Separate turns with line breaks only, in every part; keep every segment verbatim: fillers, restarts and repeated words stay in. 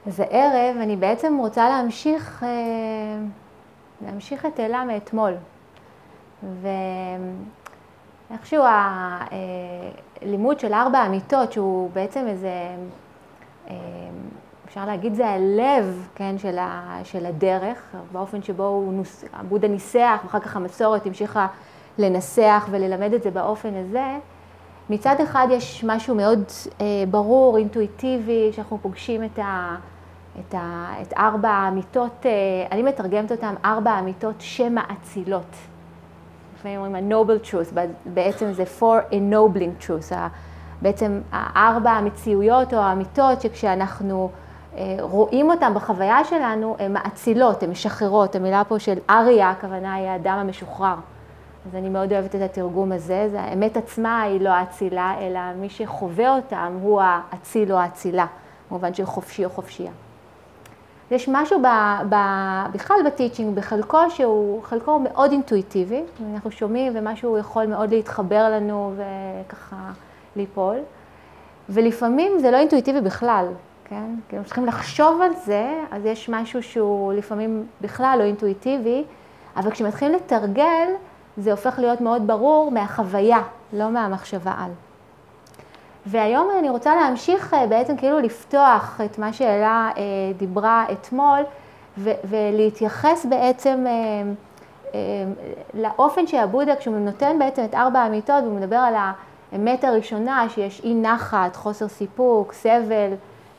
אז הערב אני בעצם רוצה להמשיך, להמשיך את אלה מאתמול. ואיכשהו הלימוד של ארבע אמיתות, שהוא בעצם איזה, אפשר להגיד זה הלב, כן, של, ה, של הדרך, באופן שבו הוא נוס, בודה ניסח, ואחר כך המסורת המשיכה לנסח וללמד את זה באופן הזה. מצד אחד יש משהו מאוד אה, ברור, אינטואיטיבי, שאנחנו פוגשים את, ה, את, ה, את ארבע האמיתות, אה, אני מתרגמת אותם ארבע האמיתות שמאצילות. לפעמים אומרים ה-noble truth, בעצם זה for ennobling truth, בעצם הארבע המציאויות או האמיתות שכשאנחנו אה, רואים אותם בחוויה שלנו, הן מאצילות, הן משחררות. המילה פה של אריה, הכוונה היא האדם המשוחרר. אז אני מאוד אוהבת את התרגום הזה, זה האמת עצמה היא לא האצילה, אלא מי שחווה אותם הוא האציל או האצילה, במובן של חופשי או חופשייה. יש משהו ב, ב, בכלל בטיצ'ינג, בחלקו שהוא חלקו מאוד אינטואיטיבי, אנחנו שומעים ומשהו יכול מאוד להתחבר לנו וככה ליפול, ולפעמים זה לא אינטואיטיבי בכלל, כן? כי אנחנו צריכים לחשוב על זה, אז יש משהו שהוא לפעמים בכלל לא אינטואיטיבי, אבל כשמתחילים לתרגל, זה הופך להיות מאוד ברור מהחוויה, לא מהמחשבה על. והיום אני רוצה להמשיך בעצם כאילו לפתוח את מה שאלה דיברה אתמול, ולהתייחס בעצם לאופן שהבודה, כשהוא נותן בעצם את ארבע האמיתות, והוא מדבר על האמת הראשונה, שיש אי נחת, חוסר סיפוק, סבל,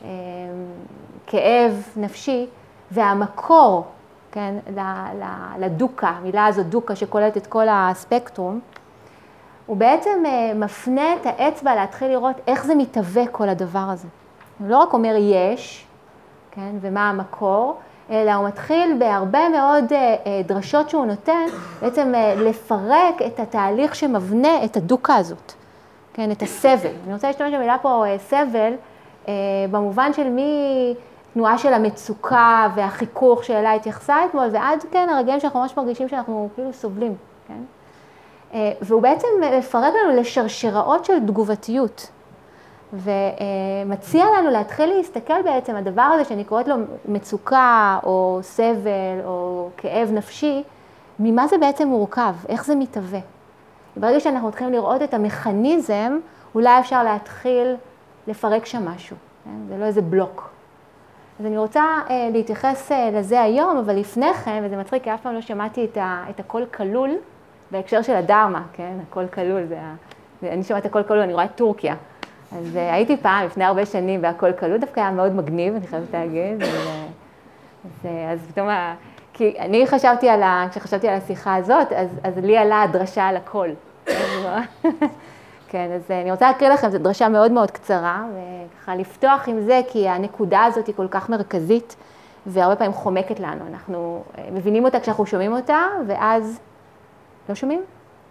כאב נפשי, והמקור, כן, לדוקה, המילה הזאת דוקה שכוללת את כל הספקטרום, הוא בעצם מפנה את האצבע להתחיל לראות איך זה מתהווה כל הדבר הזה. הוא לא רק אומר יש, כן, ומה המקור, אלא הוא מתחיל בהרבה מאוד דרשות שהוא נותן, בעצם לפרק את התהליך שמבנה את הדוקה הזאת, כן, את הסבל. אני רוצה להשתמש במילה פה סבל, במובן של מי תנועה של המצוקה והחיכוך שאלה התייחסה אתמול, ועד כן הרגעים שאנחנו ממש מרגישים שאנחנו כאילו סובלים, כן? והוא בעצם מפרק לנו לשרשראות של תגובתיות, ומציע לנו להתחיל להסתכל בעצם הדבר הזה שאני קוראת לו מצוקה או סבל או כאב נפשי, ממה זה בעצם מורכב, איך זה מתהווה. ברגע שאנחנו מתחילים לראות את המכניזם, אולי אפשר להתחיל לפרק שם משהו, כן? זה לא איזה בלוק. אז אני רוצה אה, להתייחס אה, לזה היום, אבל לפני כן, וזה מצחיק, כי אף פעם לא שמעתי את, ה, את הכל כלול, בהקשר של הדרמה, כן? הכל כלול, זה, זה, אני שמעת הכל כלול, אני רואה את טורקיה. אז אה, הייתי פעם, לפני הרבה שנים, בהכל כלול, דווקא היה מאוד מגניב, אני חייבת להגיד. אז, אז, אז פתאום, כי אני חשבתי על ה, כשחשבתי על השיחה הזאת, אז, אז לי עלה הדרשה על הכל. כן, אז אני רוצה להקריא לכם, זו דרשה מאוד מאוד קצרה, וככה לפתוח עם זה, כי הנקודה הזאת היא כל כך מרכזית, והרבה פעמים חומקת לנו. אנחנו מבינים אותה כשאנחנו שומעים אותה, ואז לא שומעים?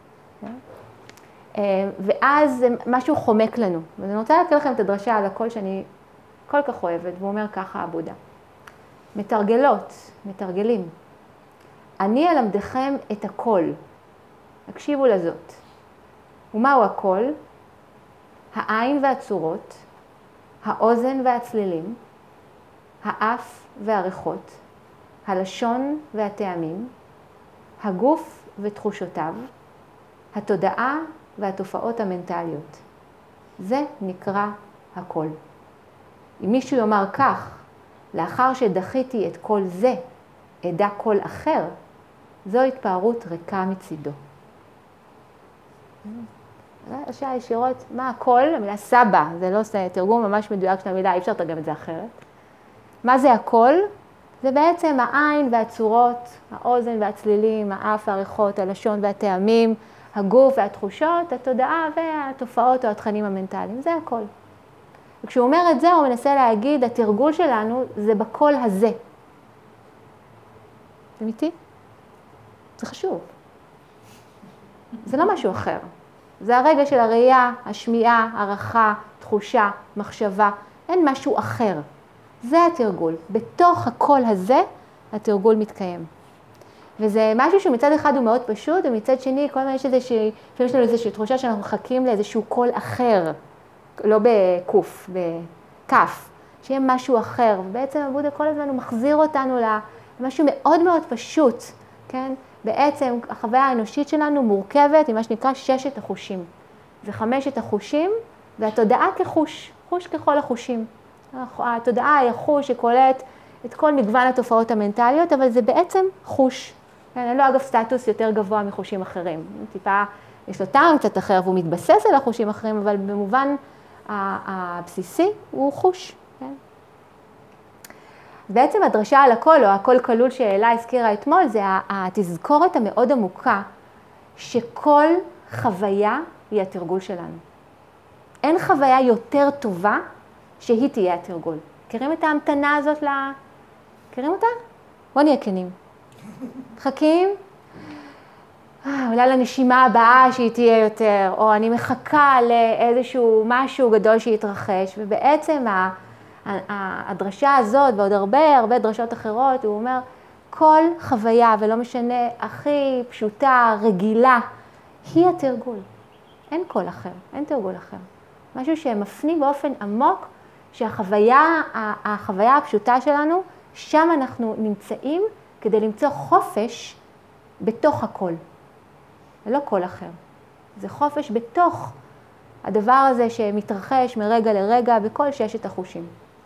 ואז משהו חומק לנו. ואני רוצה להקריא לכם את הדרשה על הכל שאני כל כך אוהבת, והוא אומר ככה הבודה. מתרגלות, מתרגלים. אני אלמדכם את הכל. הקשיבו לזאת. ומהו הכל? העין והצורות, האוזן והצלילים, האף והריחות, הלשון והטעמים, הגוף ותחושותיו, התודעה והתופעות המנטליות. זה נקרא הכל. אם מישהו יאמר כך, לאחר שדחיתי את כל זה, אדע כל אחר, זו התפארות ריקה מצידו. השאלה ישירות, מה הכל? המילה סבא, זה לא תרגום ממש מדויק של המילה, אי אפשר לתרגם את זה אחרת. מה זה הכל? זה בעצם העין והצורות, האוזן והצלילים, האף והריחות, הלשון והטעמים, הגוף והתחושות, התודעה והתופעות או התכנים המנטליים, זה הכל. וכשהוא אומר את זה, הוא מנסה להגיד, התרגול שלנו זה בכל הזה. זה אמיתי? זה חשוב. זה לא משהו אחר. זה הרגע של הראייה, השמיעה, הערכה, תחושה, מחשבה. אין משהו אחר. זה התרגול. בתוך הכל הזה, התרגול מתקיים. וזה משהו שמצד אחד הוא מאוד פשוט, ומצד שני, כל הזמן יש איזושהי, יש לנו איזושהי תחושה שאנחנו מחכים לאיזשהו קול אחר, לא בקוף, בכף, שיהיה משהו אחר. ובעצם הבודה כל הזמן הוא מחזיר אותנו למשהו מאוד מאוד פשוט, כן? בעצם החוויה האנושית שלנו מורכבת עם מה שנקרא ששת החושים. זה חמשת החושים, והתודעה כחוש, חוש ככל החושים. התודעה היא החוש שקולט את כל מגוון התופעות המנטליות, אבל זה בעצם חוש. כן, אין לו אגב סטטוס יותר גבוה מחושים אחרים. טיפה, יש לו טעם קצת אחר, והוא מתבסס על החושים אחרים, אבל במובן הבסיסי הוא חוש. כן? בעצם הדרשה על הכל, או הכל כלול שאלה הזכירה אתמול, זה התזכורת המאוד עמוקה, שכל חוויה היא התרגול שלנו. אין חוויה יותר טובה שהיא תהיה התרגול. מכירים את ההמתנה הזאת ל... מכירים אותה? בוא נהיה כנים. מחכים? אולי לנשימה הבאה שהיא תהיה יותר, או אני מחכה לאיזשהו משהו גדול שיתרחש, ובעצם הדרשה הזאת, ועוד הרבה הרבה דרשות אחרות, הוא אומר, כל חוויה, ולא משנה, הכי פשוטה, רגילה, היא התרגול. אין קול אחר, אין תרגול אחר. משהו שמפנים באופן עמוק, שהחוויה, החוויה הפשוטה שלנו, שם אנחנו נמצאים כדי למצוא חופש בתוך הכל. זה לא קול אחר. זה חופש בתוך הדבר הזה שמתרחש מרגע לרגע בכל ששת החושים.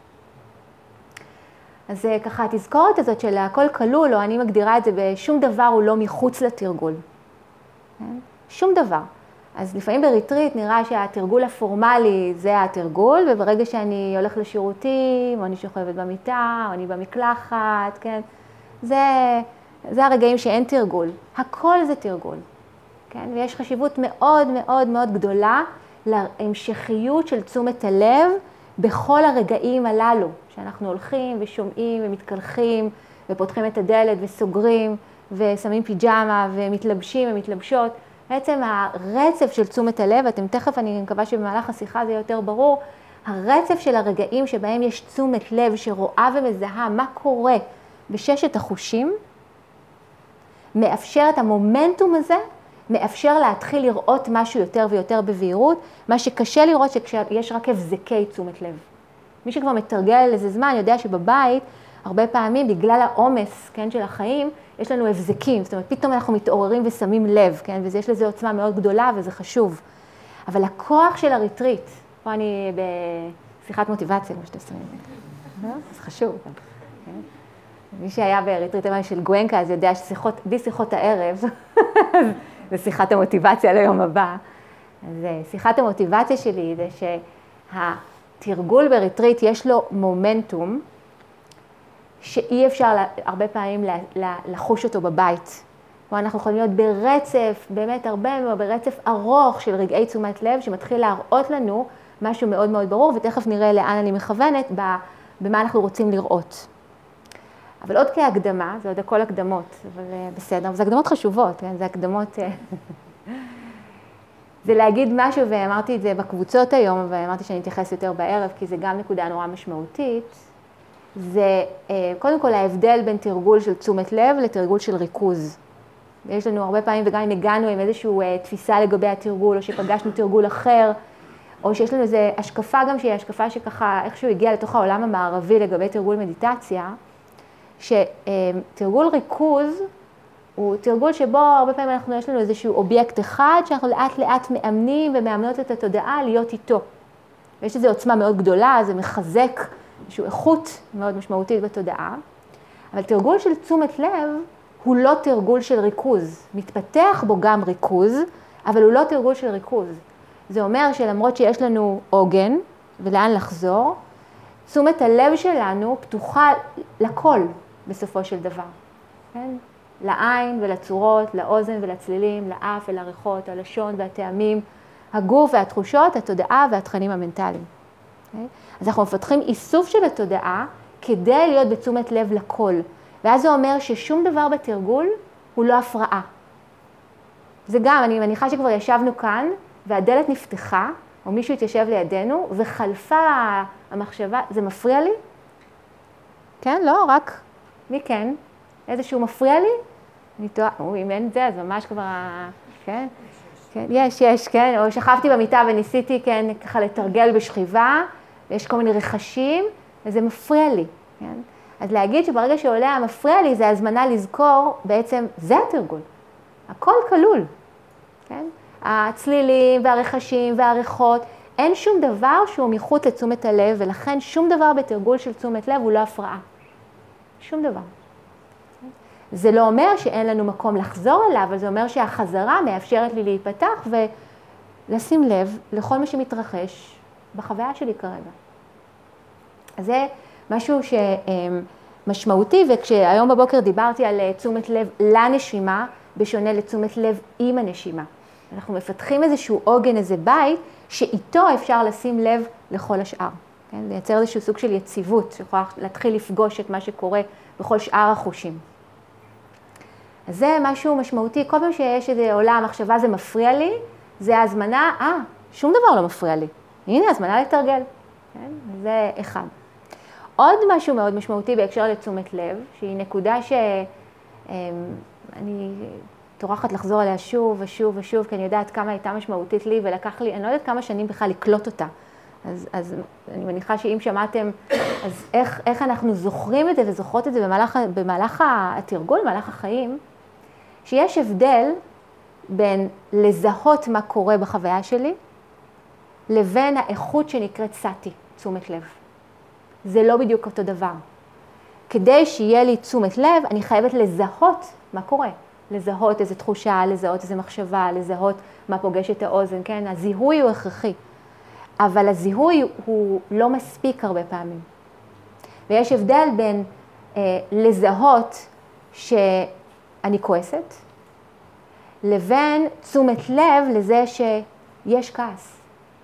אז ככה, התזכורת הזאת של הכל כלול, או אני מגדירה את זה בשום דבר הוא לא מחוץ לתרגול. שום דבר. אז לפעמים בריטריט נראה שהתרגול הפורמלי זה התרגול, וברגע שאני הולך לשירותים, או אני שוכבת במיטה, או אני במקלחת, כן? זה, זה הרגעים שאין תרגול. הכל זה תרגול. כן? ויש חשיבות מאוד מאוד מאוד גדולה להמשכיות של תשומת הלב בכל הרגעים הללו, שאנחנו הולכים ושומעים ומתקלחים ופותחים את הדלת וסוגרים ושמים פיג'מה ומתלבשים ומתלבשות. בעצם הרצף של תשומת הלב, אתם תכף, אני מקווה שבמהלך השיחה זה יותר ברור, הרצף של הרגעים שבהם יש תשומת לב שרואה ומזהה מה קורה בששת החושים, מאפשר את המומנטום הזה, מאפשר להתחיל לראות משהו יותר ויותר בבהירות, מה שקשה לראות שכשיש רק הבזקי תשומת לב. מי שכבר מתרגל לזה זמן יודע שבבית, הרבה פעמים בגלל העומס, כן, של החיים, יש לנו הבזקים, זאת אומרת, פתאום אנחנו מתעוררים ושמים לב, כן, ויש לזה עוצמה מאוד גדולה וזה חשוב. אבל הכוח של הריטריט, פה אני בשיחת מוטיבציה, כמו שאתם שמים, זה חשוב. כן? מי שהיה בריטריט של גואנקה, אז יודע ששיחות, בי שיחות הערב, זה שיחת המוטיבציה ליום הבא. אז שיחת המוטיבציה שלי זה שהתרגול בריטריט יש לו מומנטום, שאי אפשר הרבה פעמים לחוש אותו בבית. כלומר, אנחנו יכולים להיות ברצף, באמת הרבה מאוד, ברצף ארוך של רגעי תשומת לב, שמתחיל להראות לנו משהו מאוד מאוד ברור, ותכף נראה לאן אני מכוונת, במה אנחנו רוצים לראות. אבל עוד כהקדמה, זה עוד הכל הקדמות, אבל בסדר, זה הקדמות חשובות, כן? זה הקדמות... זה להגיד משהו, ואמרתי את זה בקבוצות היום, ואמרתי שאני אתייחס יותר בערב, כי זה גם נקודה נורא משמעותית. זה קודם כל ההבדל בין תרגול של תשומת לב לתרגול של ריכוז. ויש לנו הרבה פעמים, וגם אם הגענו עם איזושהי תפיסה לגבי התרגול, או שפגשנו תרגול אחר, או שיש לנו איזו השקפה גם שהיא השקפה שככה איכשהו הגיעה לתוך העולם המערבי לגבי תרגול מדיטציה, שתרגול ריכוז הוא תרגול שבו הרבה פעמים אנחנו, יש לנו איזשהו אובייקט אחד, שאנחנו לאט לאט מאמנים ומאמנות את התודעה להיות איתו. ויש איזו עוצמה מאוד גדולה, זה מחזק איזושהי איכות מאוד משמעותית בתודעה. אבל תרגול של תשומת לב הוא לא תרגול של ריכוז. מתפתח בו גם ריכוז, אבל הוא לא תרגול של ריכוז. זה אומר שלמרות שיש לנו עוגן ולאן לחזור, תשומת הלב שלנו פתוחה לכל בסופו של דבר. כן? לעין ולצורות, לאוזן ולצלילים, לאף ולריחות, הלשון והטעמים, הגוף והתחושות, התודעה והתכנים המנטליים. Okay? אז אנחנו מפתחים איסוף של התודעה כדי להיות בתשומת לב לכל. ואז זה אומר ששום דבר בתרגול הוא לא הפרעה. זה גם, אני מניחה שכבר ישבנו כאן, והדלת נפתחה, או מישהו התיישב לידינו, וחלפה המחשבה, זה מפריע לי? כן, לא, רק, מי כן? איזשהו מפריע לי? אני טועה, אם אין זה, אז ממש כבר, כן? כן, יש, יש, כן, או שכבתי במיטה וניסיתי, כן, ככה לתרגל בשכיבה, ויש כל מיני רכשים, וזה מפריע לי, כן? אז להגיד שברגע שעולה המפריע לי, זה הזמנה לזכור, בעצם זה התרגול. הכל כלול, כן? הצלילים והרחשים והריחות, אין שום דבר שהוא מחוץ לתשומת הלב, ולכן שום דבר בתרגול של תשומת לב הוא לא הפרעה. שום דבר. זה לא אומר שאין לנו מקום לחזור אליו, אבל זה אומר שהחזרה מאפשרת לי להיפתח ולשים לב לכל מה שמתרחש בחוויה שלי כרגע. אז זה משהו שמשמעותי, וכשהיום בבוקר דיברתי על תשומת לב לנשימה, בשונה לתשומת לב עם הנשימה. אנחנו מפתחים איזשהו עוגן, איזה בית, שאיתו אפשר לשים לב לכל השאר. כן? לייצר איזשהו סוג של יציבות, שיכולה להתחיל לפגוש את מה שקורה בכל שאר החושים. אז זה משהו משמעותי. כל פעם שיש איזה עולם, מחשבה זה מפריע לי, זה הזמנה, אה, שום דבר לא מפריע לי. הנה, הזמנה לתרגל. כן? זה אחד. עוד משהו מאוד משמעותי בהקשר לתשומת לב, שהיא נקודה שאני טורחת לחזור עליה שוב ושוב ושוב, כי אני יודעת כמה הייתה משמעותית לי, ולקח לי, אני לא יודעת כמה שנים בכלל לקלוט אותה. אז, אז אני מניחה שאם שמעתם, אז איך, איך אנחנו זוכרים את זה וזוכרות את זה במהלך, במהלך התרגול, במהלך החיים, שיש הבדל בין לזהות מה קורה בחוויה שלי, לבין האיכות שנקראת סאטי, תשומת לב. זה לא בדיוק אותו דבר. כדי שיהיה לי תשומת לב, אני חייבת לזהות מה קורה. לזהות איזו תחושה, לזהות איזו מחשבה, לזהות מה פוגש את האוזן, כן? הזיהוי הוא הכרחי. אבל הזיהוי הוא לא מספיק הרבה פעמים. ויש הבדל בין אה, לזהות שאני כועסת, לבין תשומת לב לזה שיש כעס.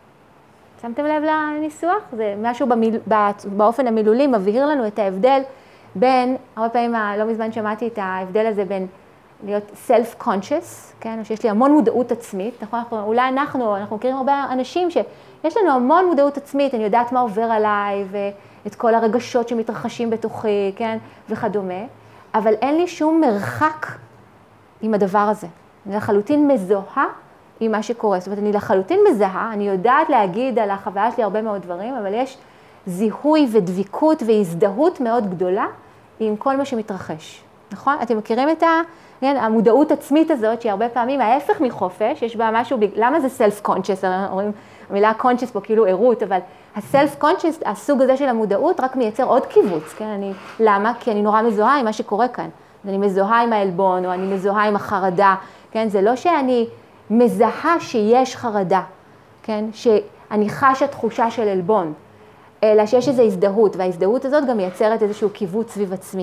שמתם לב לניסוח? זה משהו במיל... באופן המילולי מבהיר לנו את ההבדל בין, הרבה פעמים לא מזמן שמעתי את ההבדל הזה בין להיות self-conscious, כן? שיש לי המון מודעות עצמית, נכון? אולי אנחנו, אנחנו מכירים הרבה אנשים שיש לנו המון מודעות עצמית, אני יודעת מה עובר עליי ואת כל הרגשות שמתרחשים בתוכי, כן? וכדומה, אבל אין לי שום מרחק עם הדבר הזה. אני לחלוטין מזוהה עם מה שקורה. זאת אומרת, אני לחלוטין מזהה, אני יודעת להגיד על החוויה שלי הרבה מאוד דברים, אבל יש זיהוי ודביקות והזדהות מאוד גדולה עם כל מה שמתרחש. נכון? אתם מכירים את ה... כן, המודעות עצמית הזאת, שהיא הרבה פעמים ההפך מחופש, יש בה משהו, למה זה self-conscious? אומרים, המילה conscious פה כאילו עירות, אבל ה-self-conscious, הסוג הזה של המודעות, רק מייצר עוד קיבוץ, כן? אני, למה? כי אני נורא מזוהה עם מה שקורה כאן. אני מזוהה עם העלבון, או אני מזוהה עם החרדה, כן? זה לא שאני מזהה שיש חרדה, כן? שאני חשה תחושה של עלבון, אלא שיש איזו הזדהות, וההזדהות הזאת גם מייצרת איזשהו קיבוץ סביב עצמי.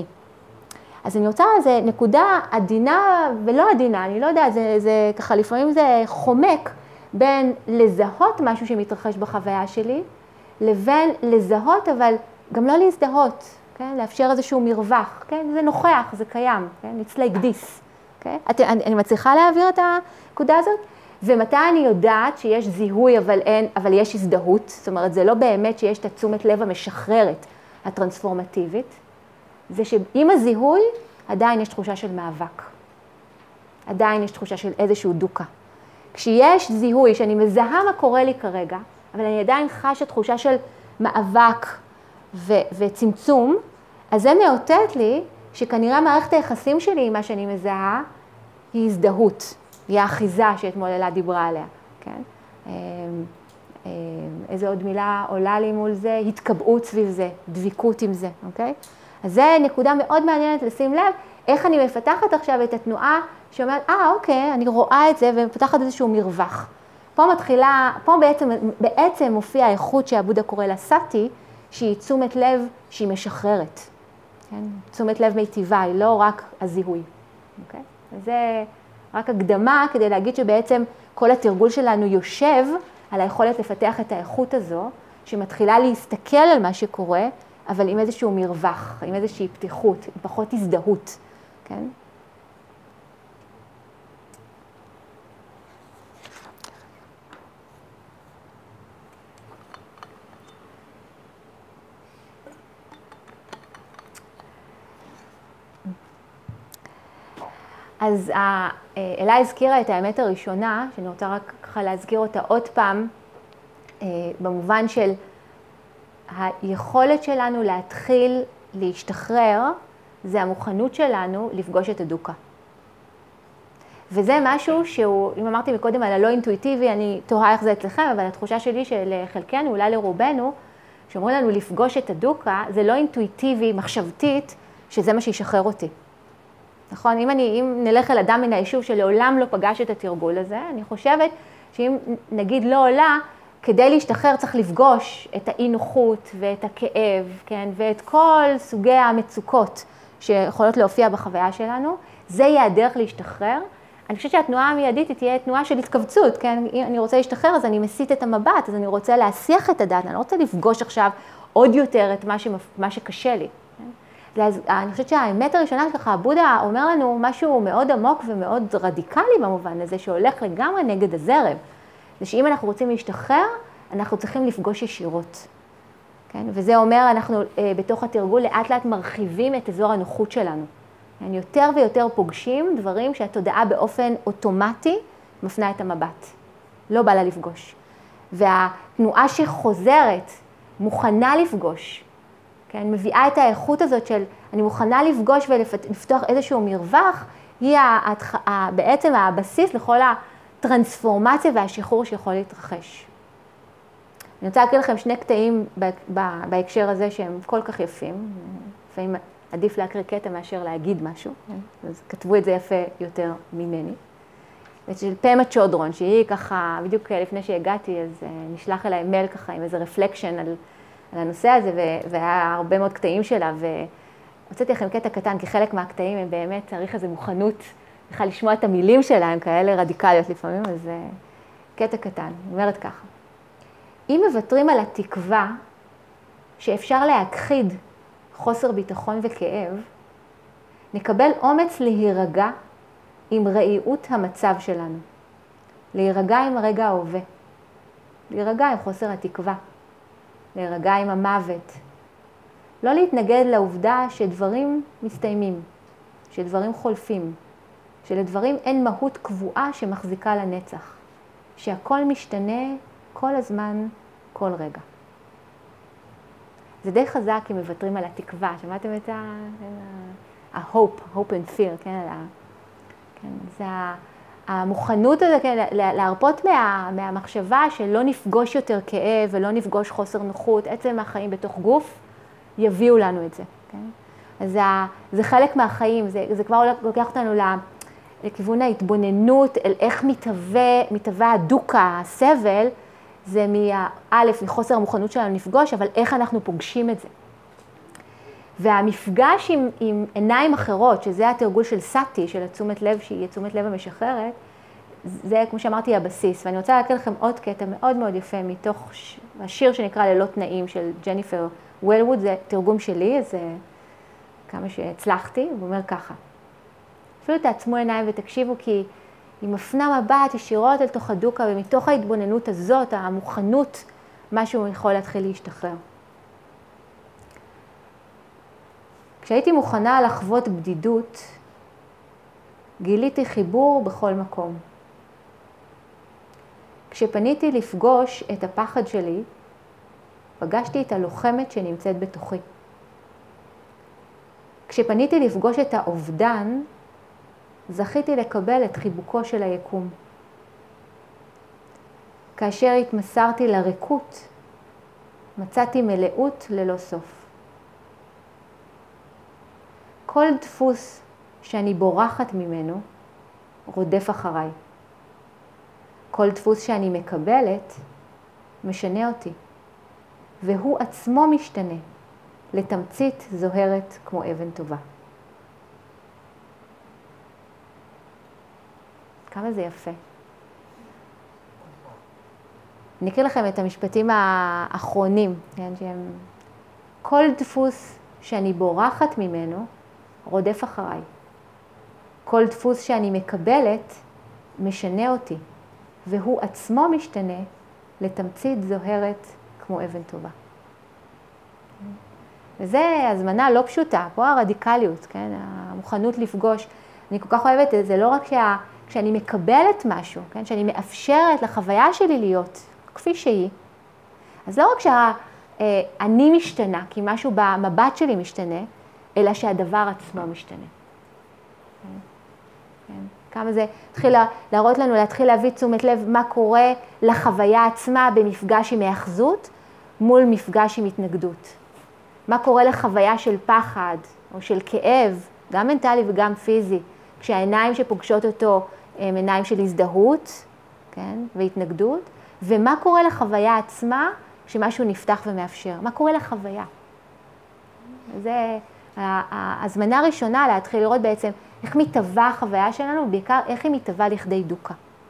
אז אני רוצה, זה נקודה עדינה ולא עדינה, אני לא יודעת, זה, זה ככה, לפעמים זה חומק בין לזהות משהו שמתרחש בחוויה שלי, לבין לזהות, אבל גם לא להזדהות, כן? לאפשר איזשהו מרווח, כן? זה נוכח, זה קיים, כן? It's like this, כן? את, אני, אני מצליחה להעביר את הנקודה הזאת? ומתי אני יודעת שיש זיהוי, אבל אין, אבל יש הזדהות, זאת אומרת, זה לא באמת שיש את התשומת לב המשחררת, הטרנספורמטיבית, זה שעם הזיהוי עדיין יש תחושה של מאבק. עדיין יש תחושה של איזשהו דוקה. כשיש זיהוי שאני מזהה מה קורה לי כרגע, אבל אני עדיין חשה תחושה של מאבק ו- וצמצום, אז זה מאותת לי שכנראה מערכת היחסים שלי עם מה שאני מזהה היא הזדהות, היא האחיזה שאתמול אלה דיברה עליה. כן? איזו עוד מילה עולה לי מול זה? התקבעות סביב זה, דביקות עם זה, אוקיי? אז זו נקודה מאוד מעניינת לשים לב, איך אני מפתחת עכשיו את התנועה שאומרת, אה, אוקיי, אני רואה את זה ומפתחת איזשהו מרווח. פה מתחילה, פה בעצם, בעצם מופיע האיכות שהבודה קורא לה סאטי, שהיא תשומת לב שהיא משחררת. כן? תשומת לב מיטיבה, היא לא רק הזיהוי. אוקיי? אז זה רק הקדמה כדי להגיד שבעצם כל התרגול שלנו יושב על היכולת לפתח את האיכות הזו, שמתחילה להסתכל על מה שקורה, אבל עם איזשהו מרווח, עם איזושהי פתיחות, עם פחות הזדהות, כן? אז אלה הזכירה את האמת הראשונה, שאני רוצה רק ככה להזכיר אותה עוד פעם, במובן של היכולת שלנו להתחיל להשתחרר, זה המוכנות שלנו לפגוש את הדוקה. וזה משהו שהוא, אם אמרתי מקודם על הלא אינטואיטיבי, אני תוהה איך זה אצלכם, אבל התחושה שלי שלחלקנו, אולי לרובנו, שאומרים לנו לפגוש את הדוקה, זה לא אינטואיטיבי, מחשבתית, שזה מה שישחרר אותי. נכון? אם, אני, אם נלך אל אדם מן היישוב שלעולם לא פגש את התרגול הזה, אני חושבת שאם נגיד לא עולה, כדי להשתחרר צריך לפגוש את האי נוחות ואת הכאב, כן? ואת כל סוגי המצוקות שיכולות להופיע בחוויה שלנו. זה יהיה הדרך להשתחרר. אני חושבת שהתנועה המיידית היא תהיה תנועה של התכווצות, כן? אם אני רוצה להשתחרר, אז אני מסיט את המבט, אז אני רוצה להסיח את הדעת, אני לא רוצה לפגוש עכשיו עוד יותר את מה, שמפ... מה שקשה לי. כן? אז אני חושבת שהאמת הראשונה שככה, הבודה אומר לנו משהו מאוד עמוק ומאוד רדיקלי במובן הזה, שהולך לגמרי נגד הזרם. זה שאם אנחנו רוצים להשתחרר, אנחנו צריכים לפגוש ישירות. כן? וזה אומר, אנחנו בתוך התרגול לאט לאט מרחיבים את אזור הנוחות שלנו. יותר ויותר פוגשים דברים שהתודעה באופן אוטומטי מפנה את המבט. לא בא לה לפגוש. והתנועה שחוזרת, מוכנה לפגוש, כן? מביאה את האיכות הזאת של אני מוכנה לפגוש ולפתוח איזשהו מרווח, היא בעצם הבסיס לכל הטרנספורמציה והשחרור שיכול להתרחש. אני רוצה להקריא לכם שני קטעים בהקשר הזה שהם כל כך יפים. לפעמים עדיף להקריא קטע מאשר להגיד משהו, אז כתבו את זה יפה יותר ממני. ושל פמה צ'ודרון, שהיא ככה, בדיוק לפני שהגעתי, אז נשלח אליי מייל ככה עם איזה רפלקשן על, על הנושא הזה, והיה הרבה מאוד קטעים שלה, והוצאתי לכם קטע קטן, כי חלק מהקטעים הם באמת צריך איזו מוכנות, בכלל לשמוע את המילים שלה, הם כאלה רדיקליות לפעמים, אז קטע קטן, אני אומרת ככה. אם מוותרים על התקווה שאפשר להכחיד חוסר ביטחון וכאב, נקבל אומץ להירגע עם ראיות המצב שלנו. להירגע עם הרגע ההווה. להירגע עם חוסר התקווה. להירגע עם המוות. לא להתנגד לעובדה שדברים מסתיימים, שדברים חולפים, שלדברים אין מהות קבועה שמחזיקה לנצח. שהכל משתנה כל הזמן, כל רגע. זה די חזק אם מוותרים על התקווה. שמעתם את ה-hope, hope and fear, כן? כן, זה המוכנות הזאת, כן, להרפות מה, מהמחשבה שלא נפגוש יותר כאב ולא נפגוש חוסר נוחות, עצם החיים בתוך גוף, יביאו לנו את זה. כן? אז זה, זה חלק מהחיים, זה, זה כבר לוקח אותנו לכיוון ההתבוננות, אל איך מתהווה, מתהווה הדוקה, הסבל, זה מא', מחוסר המוכנות שלנו נפגוש, אבל איך אנחנו פוגשים את זה. והמפגש עם, עם עיניים אחרות, שזה התרגול של סאטי, של התשומת לב, שהיא התשומת לב המשחררת, זה, כמו שאמרתי, הבסיס. ואני רוצה להקריא לכם עוד קטע מאוד מאוד יפה מתוך השיר שנקרא ללא תנאים של ג'ניפר וולווד, זה תרגום שלי, זה כמה שהצלחתי, הוא אומר ככה. אפילו תעצמו עיניים ותקשיבו, כי היא מפנה מבט ישירות אל תוך הדוקה, ומתוך ההתבוננות הזאת, המוכנות, משהו יכול להתחיל להשתחרר. כשהייתי מוכנה לחוות בדידות, גיליתי חיבור בכל מקום. כשפניתי לפגוש את הפחד שלי, פגשתי את הלוחמת שנמצאת בתוכי. כשפניתי לפגוש את האובדן, זכיתי לקבל את חיבוקו של היקום. כאשר התמסרתי לריקות, מצאתי מלאות ללא סוף. כל דפוס שאני בורחת ממנו, רודף אחריי. כל דפוס שאני מקבלת, משנה אותי. והוא עצמו משתנה, לתמצית זוהרת כמו אבן טובה. כמה זה יפה. אני אקריא לכם את המשפטים האחרונים, כן, שהם כל דפוס שאני בורחת ממנו, רודף אחריי. כל דפוס שאני מקבלת, משנה אותי, והוא עצמו משתנה לתמצית זוהרת כמו אבן טובה. וזה הזמנה לא פשוטה, פה הרדיקליות, כן, המוכנות לפגוש. אני כל כך אוהבת את זה, לא רק שה... כשאני מקבלת משהו, כן, שאני מאפשרת לחוויה שלי להיות כפי שהיא, אז לא רק אני משתנה, כי משהו במבט שלי משתנה, אלא שהדבר עצמו משתנה. כן? כן. כמה זה התחיל להראות לנו, להתחיל להביא תשומת לב מה קורה לחוויה עצמה במפגש עם היאחזות, מול מפגש עם התנגדות. מה קורה לחוויה של פחד או של כאב, גם מנטלי וגם פיזי, כשהעיניים שפוגשות אותו הם עיניים של הזדהות, כן, והתנגדות, ומה קורה לחוויה עצמה כשמשהו נפתח ומאפשר. מה קורה לחוויה? זה ההזמנה הראשונה להתחיל לראות בעצם איך מתהווה החוויה שלנו, בעיקר איך היא מתהווה לכדי דוקה.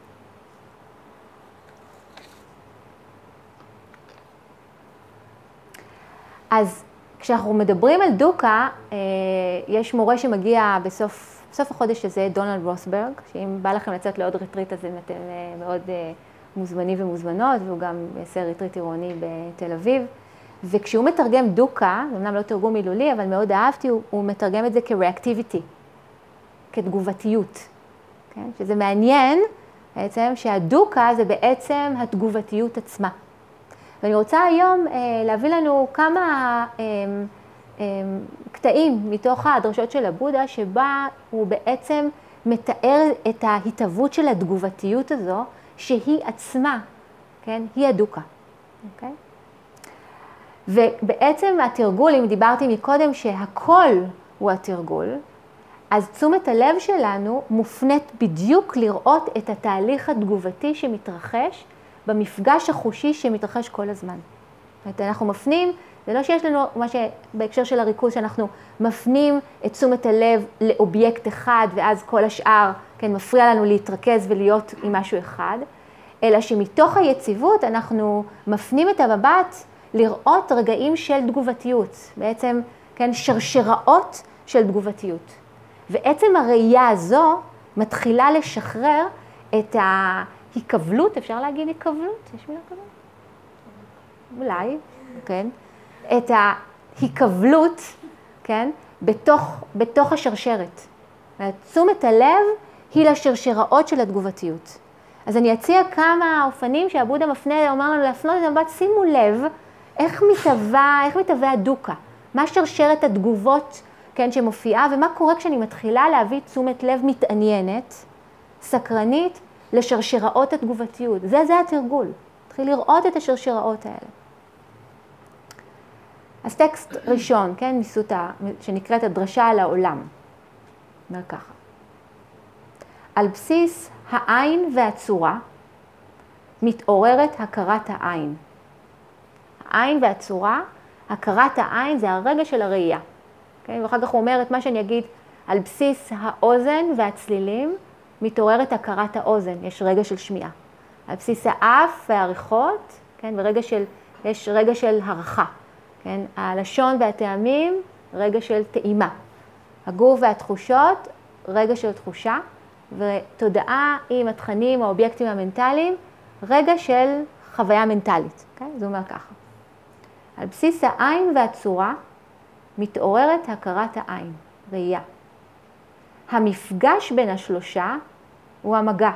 אז כשאנחנו מדברים על דוקה, יש מורה שמגיע בסוף, בסוף החודש הזה, דונלד רוסברג, שאם בא לכם לצאת לעוד ריטריט, אז אתם מאוד מוזמנים ומוזמנות, והוא גם יעשה ריטריט עירוני בתל אביב. וכשהוא מתרגם דוקה, אמנם לא תרגום מילולי, אבל מאוד אהבתי, הוא, הוא מתרגם את זה כ-reactivity, כתגובתיות. כן? שזה מעניין בעצם שהדוקה זה בעצם התגובתיות עצמה. ואני רוצה היום אה, להביא לנו כמה אה, אה, קטעים מתוך הדרשות של הבודה, שבה הוא בעצם מתאר את ההתהוות של התגובתיות הזו, שהיא עצמה, כן? היא הדוקה. אוקיי? ובעצם התרגול, אם דיברתי מקודם שהכל הוא התרגול, אז תשומת הלב שלנו מופנית בדיוק לראות את התהליך התגובתי שמתרחש במפגש החושי שמתרחש כל הזמן. זאת אומרת, אנחנו מפנים, זה לא שיש לנו מה שבהקשר של הריכוז, שאנחנו מפנים את תשומת הלב לאובייקט אחד, ואז כל השאר, כן, מפריע לנו להתרכז ולהיות עם משהו אחד, אלא שמתוך היציבות אנחנו מפנים את המבט לראות רגעים של תגובתיות, בעצם, כן, שרשראות של תגובתיות. ועצם הראייה הזו מתחילה לשחרר את ההיקבלות, אפשר להגיד היקבלות? יש מילה כזאת? אולי, כן. את ההיקבלות, כן, בתוך, בתוך השרשרת. תשומת הלב היא לשרשראות של התגובתיות. אז אני אציע כמה אופנים שהבודה מפנה, אומר לנו להפנות את המבט, שימו לב איך מתהווה, איך מתהווה הדוקה, מה שרשרת התגובות, כן, שמופיעה, ומה קורה כשאני מתחילה להביא תשומת לב מתעניינת, סקרנית, לשרשראות התגובתיות. זה, זה התרגול. תתחיל לראות את השרשראות האלה. אז טקסט ראשון, כן, מסוטה, שנקראת הדרשה על העולם. אומר ככה. על בסיס העין והצורה, מתעוררת הכרת העין. העין והצורה, הכרת העין זה הרגע של הראייה. Okay? ואחר כך הוא אומר את מה שאני אגיד, על בסיס האוזן והצלילים, מתעוררת הכרת האוזן, יש רגע של שמיעה. על בסיס האף והעריכות, כן? ורגע של, יש רגע של הרחה. כן? הלשון והטעמים, רגע של טעימה. הגוף והתחושות, רגע של תחושה. ותודעה עם התכנים, האובייקטים המנטליים, רגע של חוויה מנטלית. Okay? זה אומר ככה. על בסיס העין והצורה, מתעוררת הכרת העין, ראייה. המפגש בין השלושה הוא המגע.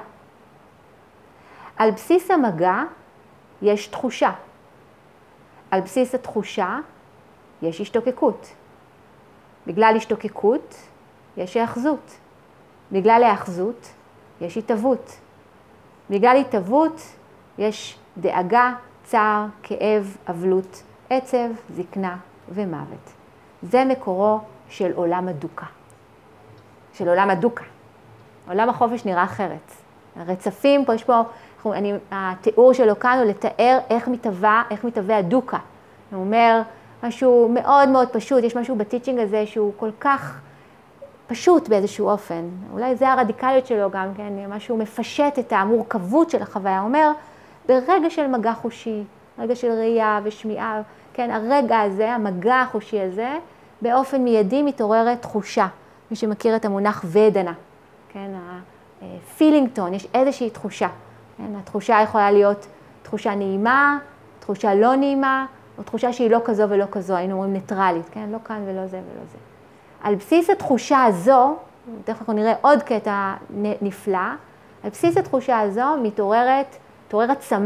על בסיס המגע יש תחושה. על בסיס התחושה יש השתוקקות. בגלל השתוקקות יש היאחזות. בגלל היאחזות יש התהוות. בגלל התהוות יש דאגה, צער, כאב, אבלות, עצב, זקנה ומוות. זה מקורו של עולם הדוקה. של עולם הדוקה. עולם החופש נראה אחרת. הרצפים, פה יש פה, אני, התיאור שלו כאן הוא לתאר איך מתהווה, איך מתהווה הדוקה. הוא אומר משהו מאוד מאוד פשוט, יש משהו בטיצ'ינג הזה שהוא כל כך פשוט באיזשהו אופן. אולי זה הרדיקליות שלו גם, כן? משהו מפשט את המורכבות של החוויה. הוא אומר, ברגע של מגע חושי, רגע של ראייה ושמיעה, כן, הרגע הזה, המגע החושי הזה, באופן מיידי מתעוררת תחושה. מי שמכיר את המונח ודנה, כן, הפילינגטון, יש איזושהי תחושה. כן, התחושה יכולה להיות תחושה נעימה, תחושה לא נעימה, או תחושה שהיא לא כזו ולא כזו, היינו אומרים ניטרלית, כן, לא כאן ולא זה ולא זה. על בסיס התחושה הזו, תכף אנחנו נראה עוד קטע נפלא, על בסיס התחושה הזו מתעוררת, מתעוררת צמא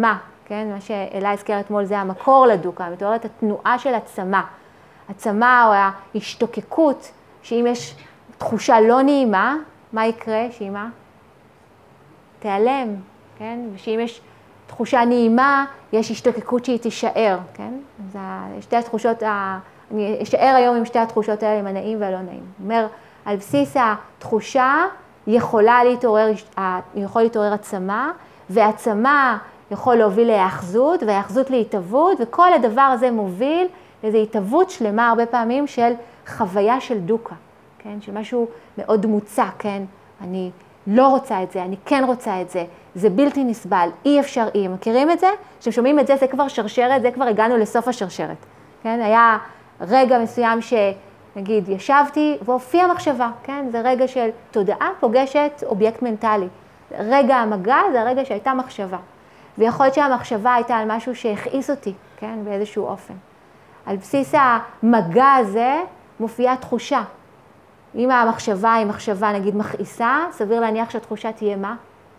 כן? מה שאלה הזכר אתמול זה המקור לדוקה, מתוארת התנועה של עצמה. עצמה או ההשתוקקות, שאם יש תחושה לא נעימה, מה יקרה? שהיא מה? תיעלם, כן? ושאם יש תחושה נעימה, יש השתוקקות שהיא תישאר, כן? אז שתי התחושות, אני אשאר היום עם שתי התחושות האלה, עם הנעים והלא נעים. זאת אומרת, על בסיס התחושה יכולה להתעורר, יכול להתעורר עצמה, והעצמה יכול להוביל להאחזות, והאחזות להתהוות, וכל הדבר הזה מוביל לאיזו התהוות שלמה הרבה פעמים של חוויה של דוקה, כן? של משהו מאוד מוצא, כן? אני לא רוצה את זה, אני כן רוצה את זה, זה בלתי נסבל, אי אפשר אי. מכירים את זה? כשאתם שומעים את זה, זה כבר שרשרת, זה כבר הגענו לסוף השרשרת, כן? היה רגע מסוים שנגיד ישבתי והופיע מחשבה, כן? זה רגע של תודעה פוגשת אובייקט מנטלי. רגע המגע זה הרגע שהייתה מחשבה. ויכול להיות שהמחשבה הייתה על משהו שהכעיס אותי, כן? באיזשהו אופן. על בסיס המגע הזה מופיעה תחושה. אם המחשבה היא מחשבה, נגיד, מכעיסה, סביר להניח שהתחושה תהיה מה?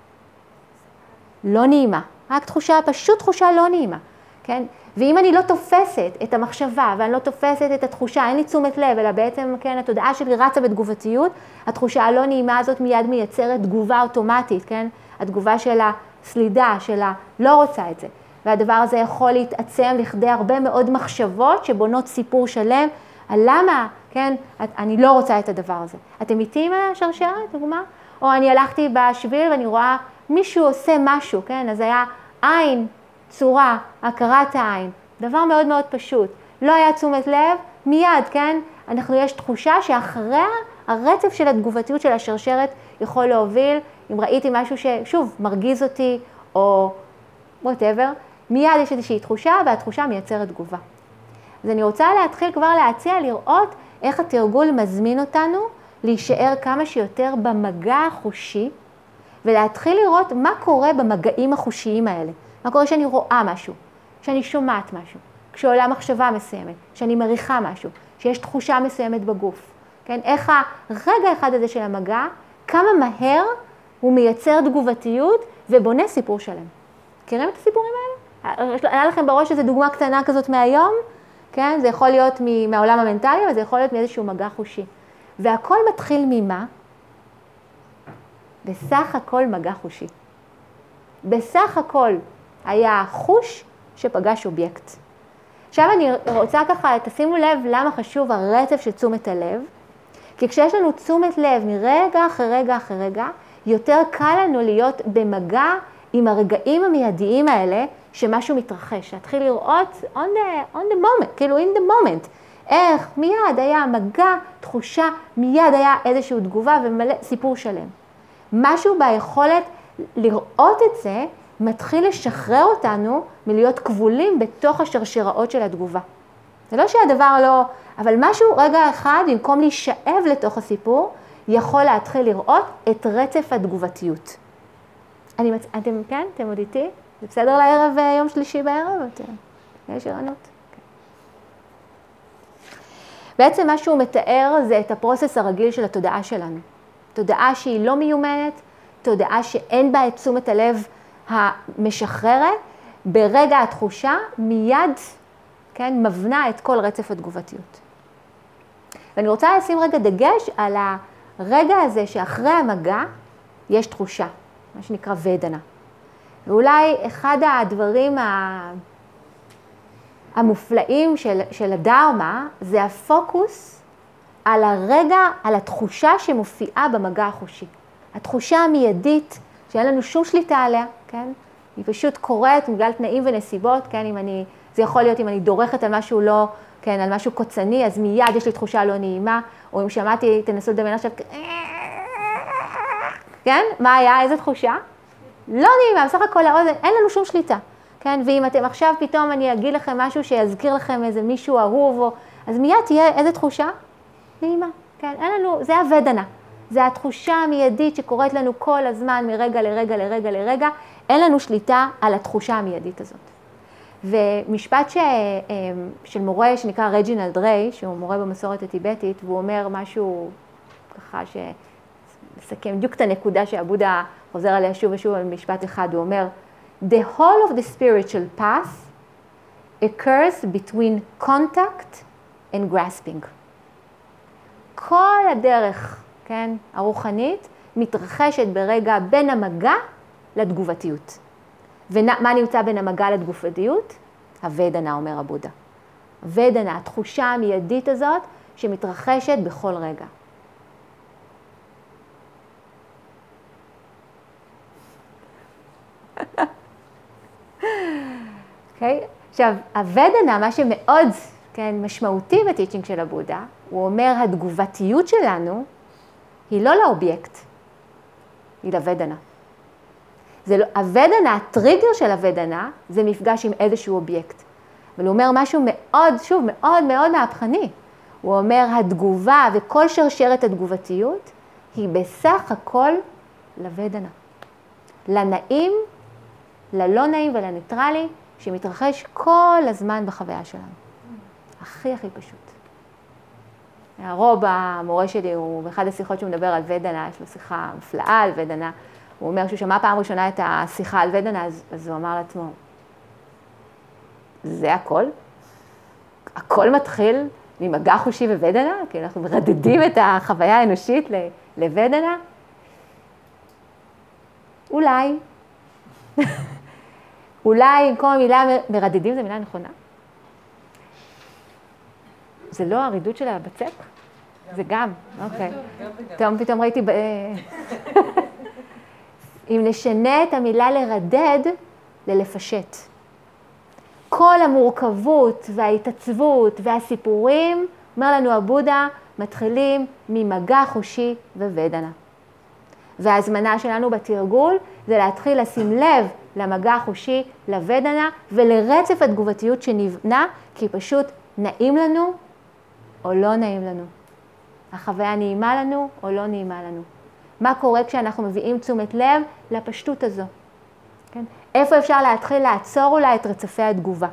לא נעימה. רק תחושה, פשוט תחושה לא נעימה, כן? ואם אני לא תופסת את המחשבה, ואני לא תופסת את התחושה, אין לי תשומת לב, אלא בעצם, כן, התודעה שלי רצה בתגובתיות, התחושה הלא נעימה הזאת מיד מייצרת תגובה אוטומטית, כן? התגובה של הסלידה, של הלא רוצה את זה. והדבר הזה יכול להתעצם לכדי הרבה מאוד מחשבות שבונות סיפור שלם, על למה, כן, אני לא רוצה את הדבר הזה. אתם איתי עם השרשרת, דוגמה? או אני הלכתי בשביל ואני רואה מישהו עושה משהו, כן? אז היה עין, צורה, הכרת העין. דבר מאוד מאוד פשוט. לא היה תשומת לב, מיד, כן? אנחנו יש תחושה שאחריה הרצף של התגובתיות של השרשרת יכול להוביל, אם ראיתי משהו ששוב מרגיז אותי או whatever, מיד יש איזושהי תחושה והתחושה מייצרת תגובה. אז אני רוצה להתחיל כבר להציע לראות איך התרגול מזמין אותנו להישאר כמה שיותר במגע החושי, ולהתחיל לראות מה קורה במגעים החושיים האלה. מה קורה שאני רואה משהו, שאני שומעת משהו, כשעולה מחשבה מסוימת, שאני מריחה משהו, שיש תחושה מסוימת בגוף. כן? איך הרגע אחד הזה של המגע, כמה מהר הוא מייצר תגובתיות ובונה סיפור שלם. מכירים את הסיפורים האלה? היה לכם בראש איזו דוגמה קטנה כזאת מהיום? כן? זה יכול להיות מהעולם המנטלי, אבל זה יכול להיות מאיזשהו מגע חושי. והכל מתחיל ממה? בסך הכל מגע חושי. בסך הכל היה חוש שפגש אובייקט. עכשיו אני רוצה ככה, תשימו לב למה חשוב הרצף של תשומת הלב, כי כשיש לנו תשומת לב מרגע אחרי רגע אחרי רגע, יותר קל לנו להיות במגע עם הרגעים המיידיים האלה, שמשהו מתרחש, להתחיל לראות on the, on the moment, כאילו in the moment, איך מיד היה מגע, תחושה, מיד היה איזושהי תגובה ומלא סיפור שלם. משהו ביכולת לראות את זה, מתחיל לשחרר אותנו מלהיות כבולים בתוך השרשראות של התגובה. זה לא שהדבר לא, אבל משהו רגע אחד, במקום להישאב לתוך הסיפור, יכול להתחיל לראות את רצף התגובתיות. אני מצ... אתם, כן? אתם עוד איתי? זה בסדר לערב יום שלישי בערב? אתם... יש ערנות? Okay. בעצם מה שהוא מתאר זה את הפרוסס הרגיל של התודעה שלנו. תודעה שהיא לא מיומנת, תודעה שאין בה את תשומת הלב המשחררת, ברגע התחושה מיד, כן, מבנה את כל רצף התגובתיות. ואני רוצה לשים רגע דגש על הרגע הזה שאחרי המגע יש תחושה, מה שנקרא ודנה. ואולי אחד הדברים המופלאים של, של הדרמה זה הפוקוס על הרגע, על התחושה שמופיעה במגע החושי. התחושה המיידית שאין לנו שום שליטה עליה, כן? היא פשוט קורית בגלל תנאים ונסיבות, כן? אם אני, זה יכול להיות אם אני דורכת על משהו לא, כן, על משהו קוצני, אז מיד יש לי תחושה לא נעימה, או אם שמעתי, תנסו לדמיין עכשיו, כן? מה היה? איזו תחושה? לא נעימה, בסך הכל האוזן, אין לנו שום שליטה, כן? ואם אתם עכשיו פתאום אני אגיד לכם משהו שיזכיר לכם איזה מישהו אהוב, או... אז מיד תהיה איזו תחושה? נעימה, כן? אין לנו, זה הוודנה. זה התחושה המיידית שקורית לנו כל הזמן מרגע לרגע לרגע לרגע, אין לנו שליטה על התחושה המיידית הזאת. ומשפט ש... של מורה שנקרא רג'ינלד ריי, שהוא מורה במסורת הטיבטית, והוא אומר משהו ככה שמסכם בדיוק את הנקודה שהבודה חוזר עליה שוב ושוב במשפט אחד, הוא אומר, the whole of the spiritual path occurs between contact and grasping. כל הדרך, כן, הרוחנית, מתרחשת ברגע בין המגע לתגובתיות. ומה נמצא בין המגע לתגובתיות? הוודנה, אומר הבודה. הוודנה, התחושה המיידית הזאת שמתרחשת בכל רגע. אוקיי? עכשיו, הוודנה, מה שמאוד, כן, משמעותי בטיצ'ינג של הבודה, הוא אומר, התגובתיות שלנו היא לא לאובייקט, היא לוודנה. זה לא, הוודנה, הטריגר של הוודנה, זה מפגש עם איזשהו אובייקט. אבל הוא אומר משהו מאוד, שוב, מאוד מאוד מהפכני. הוא אומר, התגובה וכל שרשרת התגובתיות היא בסך הכל לוודנה. לנעים, ללא נעים ולניטרלי, שמתרחש כל הזמן בחוויה שלנו. הכי הכי פשוט. הרוב המורה שלי, הוא באחד השיחות שהוא מדבר על ודנה, יש לו שיחה מפלאה על ודנה, הוא אומר שהוא שמע פעם ראשונה את השיחה על ודנה, אז, אז הוא אמר לעצמו, זה הכל? הכל מתחיל ממגע חושי וודנה? כי אנחנו מרדדים את החוויה האנושית לוודנה? אולי. אולי, במקום המילה מרדדים, זו מילה נכונה? זה לא הרידוד של הבצק? זה גם, אוקיי. טוב, פתאום ראיתי, אם נשנה את המילה לרדד, ללפשט. כל המורכבות וההתעצבות והסיפורים, אומר לנו הבודה, מתחילים ממגע חושי וודנה. וההזמנה שלנו בתרגול זה להתחיל לשים לב למגע החושי, לוודנה ולרצף התגובתיות שנבנה, כי פשוט נעים לנו או לא נעים לנו. החוויה נעימה לנו או לא נעימה לנו. מה קורה כשאנחנו מביאים תשומת לב לפשטות הזו? כן? איפה אפשר להתחיל לעצור אולי את רצפי התגובה?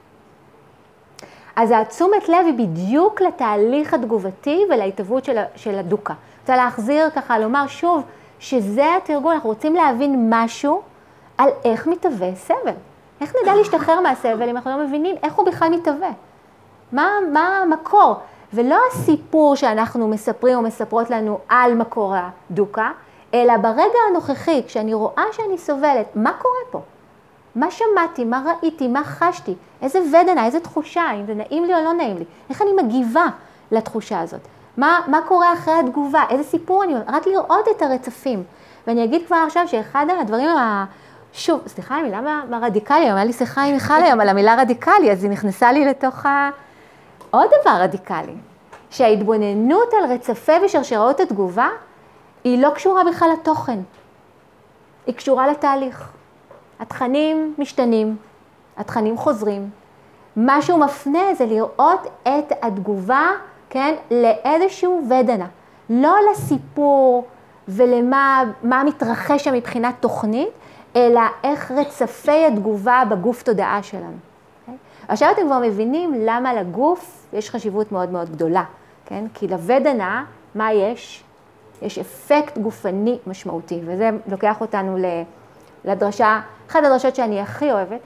אז התשומת לב היא בדיוק לתהליך התגובתי ולהתהוות של, של הדוקה. רוצה להחזיר ככה, לומר שוב, שזה התרגול, אנחנו רוצים להבין משהו על איך מתהווה סבל. איך נדע להשתחרר מהסבל אם אנחנו לא מבינים איך הוא בכלל מתהווה? מה, מה המקור? ולא הסיפור שאנחנו מספרים או מספרות לנו על מקור הדוקה, אלא ברגע הנוכחי, כשאני רואה שאני סובלת, מה קורה פה? מה שמעתי, מה ראיתי, מה חשתי, איזה ודנה, איזה תחושה, אם זה נעים לי או לא נעים לי, איך אני מגיבה לתחושה הזאת? מה, מה קורה אחרי התגובה, איזה סיפור אני, רק לראות את הרצפים. ואני אגיד כבר עכשיו שאחד הדברים, ה... שוב, סליחה, המילה מה, מה רדיקלי, היה לי שיחה עם מיכל היום על המילה רדיקלי, אז היא נכנסה לי לתוך ה... עוד דבר רדיקלי, שההתבוננות על רצפי ושרשראות התגובה, היא לא קשורה בכלל לתוכן, היא קשורה לתהליך. התכנים משתנים, התכנים חוזרים. מה שהוא מפנה זה לראות את התגובה, כן, לאיזשהו ודנה. לא לסיפור ולמה מה מתרחש שם מבחינת תוכנית, אלא איך רצפי התגובה בגוף תודעה שלנו. Okay? עכשיו אתם כבר מבינים למה לגוף יש חשיבות מאוד מאוד גדולה. כן? כי לוודנה, מה יש? יש אפקט גופני משמעותי, וזה לוקח אותנו לדרשה, אחת הדרשות שאני הכי אוהבת.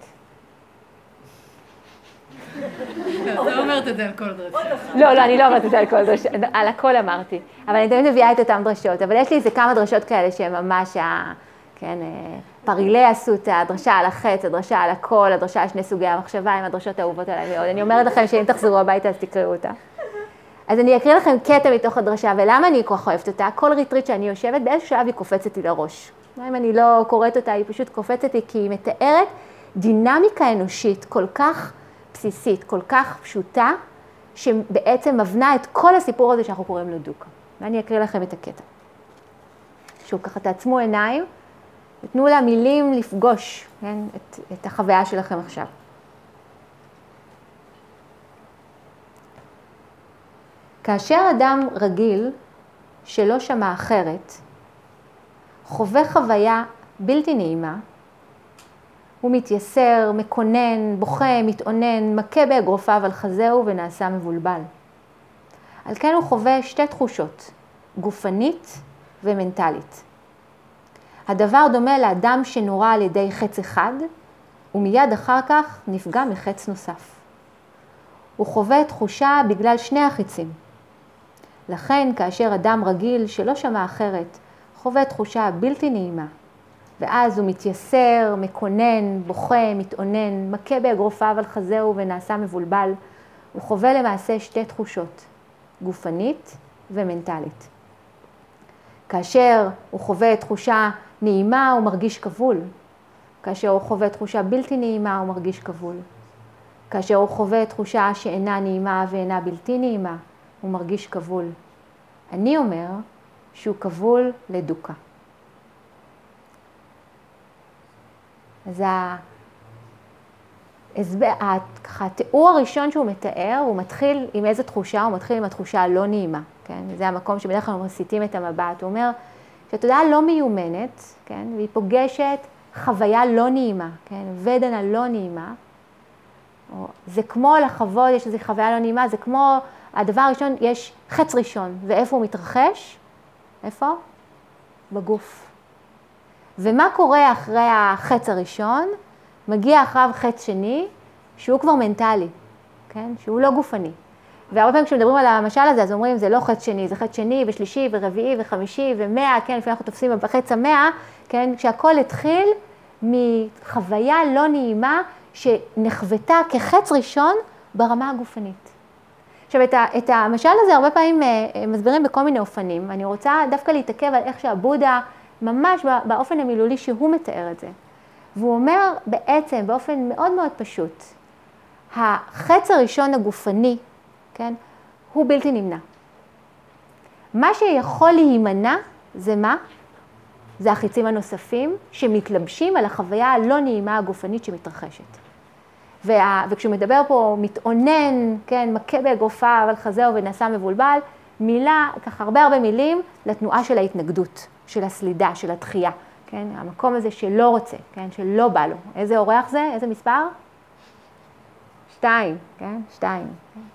את לא אומרת את זה על כל דרשה.
לא, לא, אני לא אומרת את זה על כל דרשה, על הכל אמרתי. אבל אני תמיד מביאה את אותן דרשות, אבל יש לי איזה כמה דרשות כאלה שהן ממש, כן, פרילי עשו את הדרשה על החץ, הדרשה על הכל, הדרשה על שני סוגי המחשבה, עם הדרשות האהובות עליי מאוד. אני אומרת לכם שאם תחזרו הביתה אז תקראו אותה. אז אני אקריא לכם קטע מתוך הדרשה, ולמה אני כל כך אוהבת אותה? כל ריטריט שאני יושבת, באיזשהו שלב היא קופצת לי לראש. אם אני לא קוראת אותה, היא פשוט קופצת לי, כי היא מתארת דינמיקה אנושית כל כך בסיסית, כל כך פשוטה, שבעצם מבנה את כל הסיפור הזה שאנחנו קוראים לו דוקה. ואני אקריא לכם את הקטע. שוב, ככה תעצמו עיניים, ותנו לה מילים לפגוש, כן, את, את החוויה שלכם עכשיו. כאשר אדם רגיל שלא שמע אחרת, חווה חוויה בלתי נעימה, הוא מתייסר, מקונן, בוכה, מתאונן, מכה באגרופיו על חזהו ונעשה מבולבל. על כן הוא חווה שתי תחושות, גופנית ומנטלית. הדבר דומה לאדם שנורה על ידי חץ אחד, ומיד אחר כך נפגע מחץ נוסף. הוא חווה תחושה בגלל שני החיצים. לכן, כאשר אדם רגיל שלא שמע אחרת, חווה תחושה בלתי נעימה, ואז הוא מתייסר, מקונן, בוכה, מתאונן, מכה באגרופיו על חזהו ונעשה מבולבל, הוא חווה למעשה שתי תחושות, גופנית ומנטלית. כאשר הוא חווה תחושה נעימה, הוא מרגיש כבול. כאשר הוא חווה תחושה בלתי נעימה, הוא מרגיש כבול. כאשר הוא חווה תחושה שאינה נעימה ואינה בלתי נעימה, הוא מרגיש כבול. אני אומר שהוא כבול לדוקה. אז התיאור הראשון שהוא מתאר, הוא מתחיל עם איזו תחושה, הוא מתחיל עם התחושה הלא נעימה. כן? זה המקום שבדרך כלל מסיטים את המבט. הוא אומר שהתודעה לא מיומנת, כן? והיא פוגשת חוויה לא נעימה, כן? ודנה לא נעימה. זה כמו לחוות, יש איזו חוויה לא נעימה, זה כמו, הדבר הראשון, יש חץ ראשון, ואיפה הוא מתרחש? איפה? בגוף. ומה קורה אחרי החץ הראשון? מגיע אחריו חץ שני, שהוא כבר מנטלי, כן? שהוא לא גופני. והרבה פעמים כשמדברים על המשל הזה, אז אומרים, זה לא חץ שני, זה חץ שני ושלישי ורביעי וחמישי ומאה, כן? לפעמים אנחנו תופסים בחץ המאה, כן? כשהכל התחיל מחוויה לא נעימה, שנחוותה כחץ ראשון ברמה הגופנית. עכשיו, את, ה, את המשל הזה הרבה פעמים מסבירים בכל מיני אופנים. אני רוצה דווקא להתעכב על איך שהבודה, ממש באופן המילולי שהוא מתאר את זה. והוא אומר בעצם, באופן מאוד מאוד פשוט, החץ הראשון הגופני, כן, הוא בלתי נמנע. מה שיכול להימנע זה מה? זה החיצים הנוספים שמתלבשים על החוויה הלא נעימה הגופנית שמתרחשת. וה, וכשהוא מדבר פה, מתאונן, כן, מכה באגרופיו על חזהו ונעשה מבולבל, מילה, ככה הרבה הרבה מילים לתנועה של ההתנגדות, של הסלידה, של התחייה, כן? המקום הזה שלא רוצה, כן? שלא בא לו. איזה אורח זה? איזה מספר? שתיים, כן? שתיים.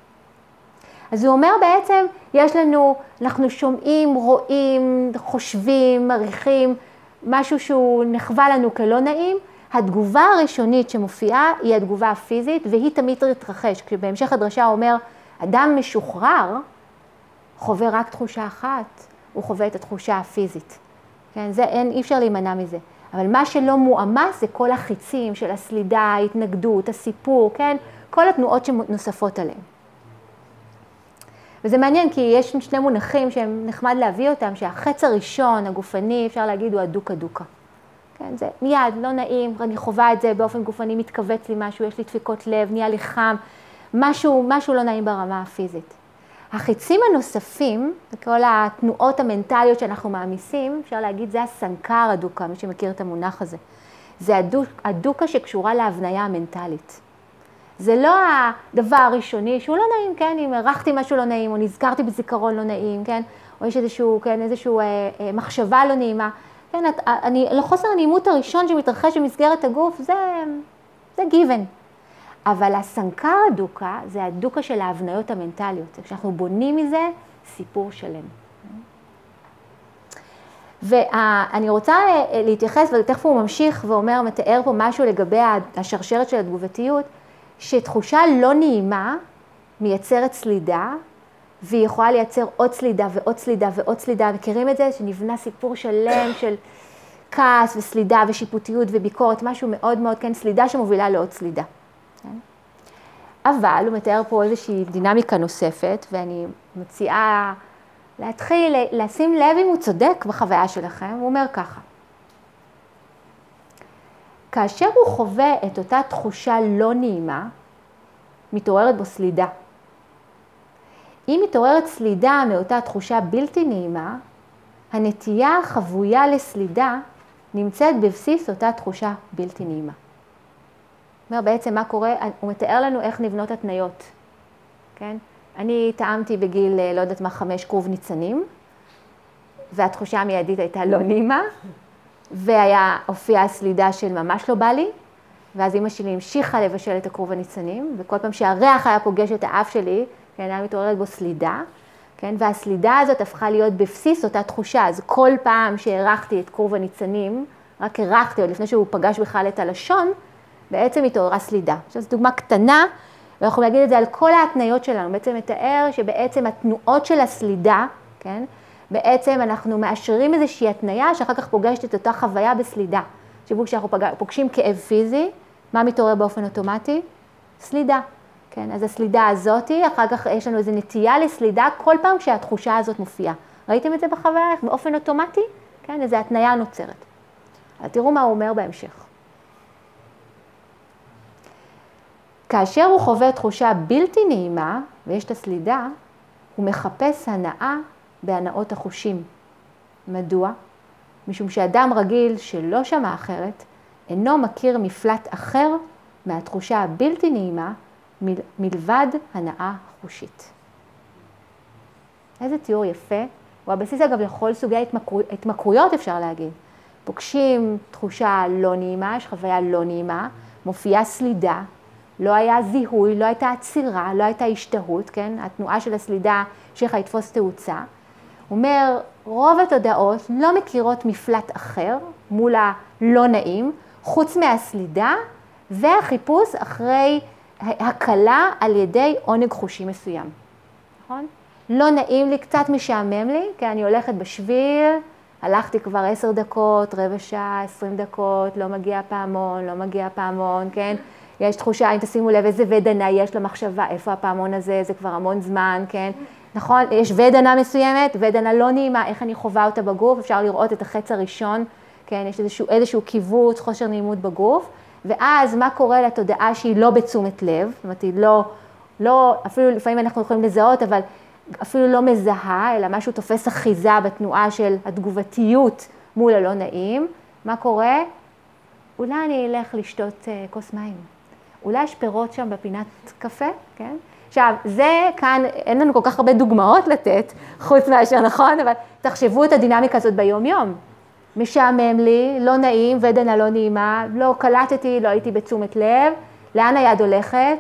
אז הוא אומר בעצם, יש לנו, אנחנו שומעים, רואים, חושבים, מריחים, משהו שהוא נחווה לנו כלא נעים, התגובה הראשונית שמופיעה היא התגובה הפיזית, והיא תמיד תתרחש. כשבהמשך הדרשה הוא אומר, אדם משוחרר חווה רק תחושה אחת, הוא חווה את התחושה הפיזית. כן, זה אין, אי אפשר להימנע מזה. אבל מה שלא מואמס זה כל החיצים של הסלידה, ההתנגדות, הסיפור, כן? כל התנועות שנוספות עליהם. וזה מעניין כי יש שני מונחים שהם נחמד להביא אותם, שהחץ הראשון, הגופני, אפשר להגיד, הוא הדוקה דוקה. כן, זה מיד, לא נעים, אני חווה את זה באופן גופני, מתכווץ לי משהו, יש לי דפיקות לב, נהיה לי חם, משהו, משהו לא נעים ברמה הפיזית. החיצים הנוספים, וכל התנועות המנטליות שאנחנו מעמיסים, אפשר להגיד, זה הסנקר הדוקה, מי שמכיר את המונח הזה. זה הדוק, הדוקה שקשורה להבניה המנטלית. זה לא הדבר הראשוני שהוא לא נעים, כן? אם ערכתי משהו לא נעים, או נזכרתי בזיכרון לא נעים, כן? או יש איזשהו, כן, איזשהו אה, אה, מחשבה לא נעימה. כן, אני, לחוסר הנעימות הראשון שמתרחש במסגרת הגוף, זה, זה גיוון. אבל הסנקר הדוקה זה הדוקה של ההבניות המנטליות. כשאנחנו בונים מזה סיפור שלם. ואני רוצה להתייחס, ותכף הוא ממשיך ואומר, מתאר פה משהו לגבי השרשרת של התגובתיות, שתחושה לא נעימה מייצרת סלידה, והיא יכולה לייצר עוד סלידה ועוד סלידה ועוד סלידה. מכירים את זה? שנבנה סיפור שלם של כעס וסלידה ושיפוטיות וביקורת, משהו מאוד מאוד, כן, סלידה שמובילה לעוד סלידה. אבל הוא מתאר פה איזושהי דינמיקה נוספת, ואני מציעה להתחיל לשים לב אם הוא צודק בחוויה שלכם. הוא אומר ככה, כאשר הוא חווה את אותה תחושה לא נעימה, מתעוררת בו סלידה. אם מתעוררת סלידה מאותה תחושה בלתי נעימה, הנטייה החבויה לסלידה נמצאת בבסיס אותה תחושה בלתי נעימה. אומר בעצם מה קורה, הוא מתאר לנו איך נבנות התניות, כן? אני טעמתי בגיל, לא יודעת מה, חמש כרוב ניצנים, והתחושה המיידית הייתה לא נעימה, והיה הופיעה סלידה של ממש לא בא לי, ואז אמא שלי המשיכה לבשל את הכרוב הניצנים, וכל פעם שהריח היה פוגש את האף שלי, כן, היה מתעוררת בו סלידה, כן? והסלידה הזאת הפכה להיות בבסיס אותה תחושה. אז כל פעם שהערכתי את קורב הניצנים, רק הערכתי עוד לפני שהוא פגש בכלל את הלשון, בעצם התעוררה סלידה. עכשיו זו דוגמה קטנה, ואנחנו נגיד את זה על כל ההתניות שלנו. בעצם מתאר שבעצם התנועות של הסלידה, כן? בעצם אנחנו מאשרים איזושהי התניה שאחר כך פוגשת את אותה חוויה בסלידה. תחשבו, כשאנחנו פוגשים כאב פיזי, מה מתעורר באופן אוטומטי? סלידה. כן, אז הסלידה הזאת, אחר כך יש לנו איזו נטייה לסלידה כל פעם כשהתחושה הזאת מופיעה. ראיתם את זה בחוויה? באופן אוטומטי? כן, איזו התניה נוצרת. אז תראו מה הוא אומר בהמשך. כאשר הוא חווה תחושה בלתי נעימה, ויש את הסלידה, הוא מחפש הנאה בהנאות החושים. מדוע? משום שאדם רגיל שלא שמע אחרת, אינו מכיר מפלט אחר מהתחושה הבלתי נעימה, מלבד הנאה חושית. איזה תיאור יפה, הוא הבסיס אגב לכל סוגי התמכרו, התמכרויות אפשר להגיד. פוגשים תחושה לא נעימה, יש חוויה לא נעימה, מופיעה סלידה, לא היה זיהוי, לא הייתה עצירה, לא הייתה השתהות, כן? התנועה של הסלידה שכה יתפוס תאוצה. הוא אומר, רוב התודעות לא מכירות מפלט אחר מול הלא נעים, חוץ מהסלידה והחיפוש אחרי הקלה על ידי עונג חושי מסוים. נכון? לא נעים לי, קצת משעמם לי, כי אני הולכת בשביל, הלכתי כבר עשר דקות, רבע שעה, עשרים דקות, לא מגיע פעמון, לא מגיע פעמון, כן? יש תחושה, אם תשימו לב איזה ודנה יש למחשבה, איפה הפעמון הזה, זה כבר המון זמן, כן? נכון? יש ודנה מסוימת, ודנה לא נעימה, איך אני חווה אותה בגוף, אפשר לראות את החץ הראשון, כן? יש איזשהו, איזשהו קיבוץ, חוסר נעימות בגוף, ואז מה קורה לתודעה שהיא לא בתשומת לב, זאת אומרת, היא לא, לא, אפילו לפעמים אנחנו יכולים לזהות, אבל אפילו לא מזהה, אלא משהו תופס אחיזה בתנועה של התגובתיות מול הלא נעים. מה קורה? אולי אני אלך לשתות uh, כוס מים. אולי יש פירות שם בפינת קפה, כן? עכשיו, זה כאן, אין לנו כל כך הרבה דוגמאות לתת, חוץ מאשר, נכון? אבל תחשבו את הדינמיקה הזאת ביום-יום. משעמם לי, לא נעים, ודנה לא נעימה, לא קלטתי, לא הייתי בתשומת לב. לאן היד הולכת?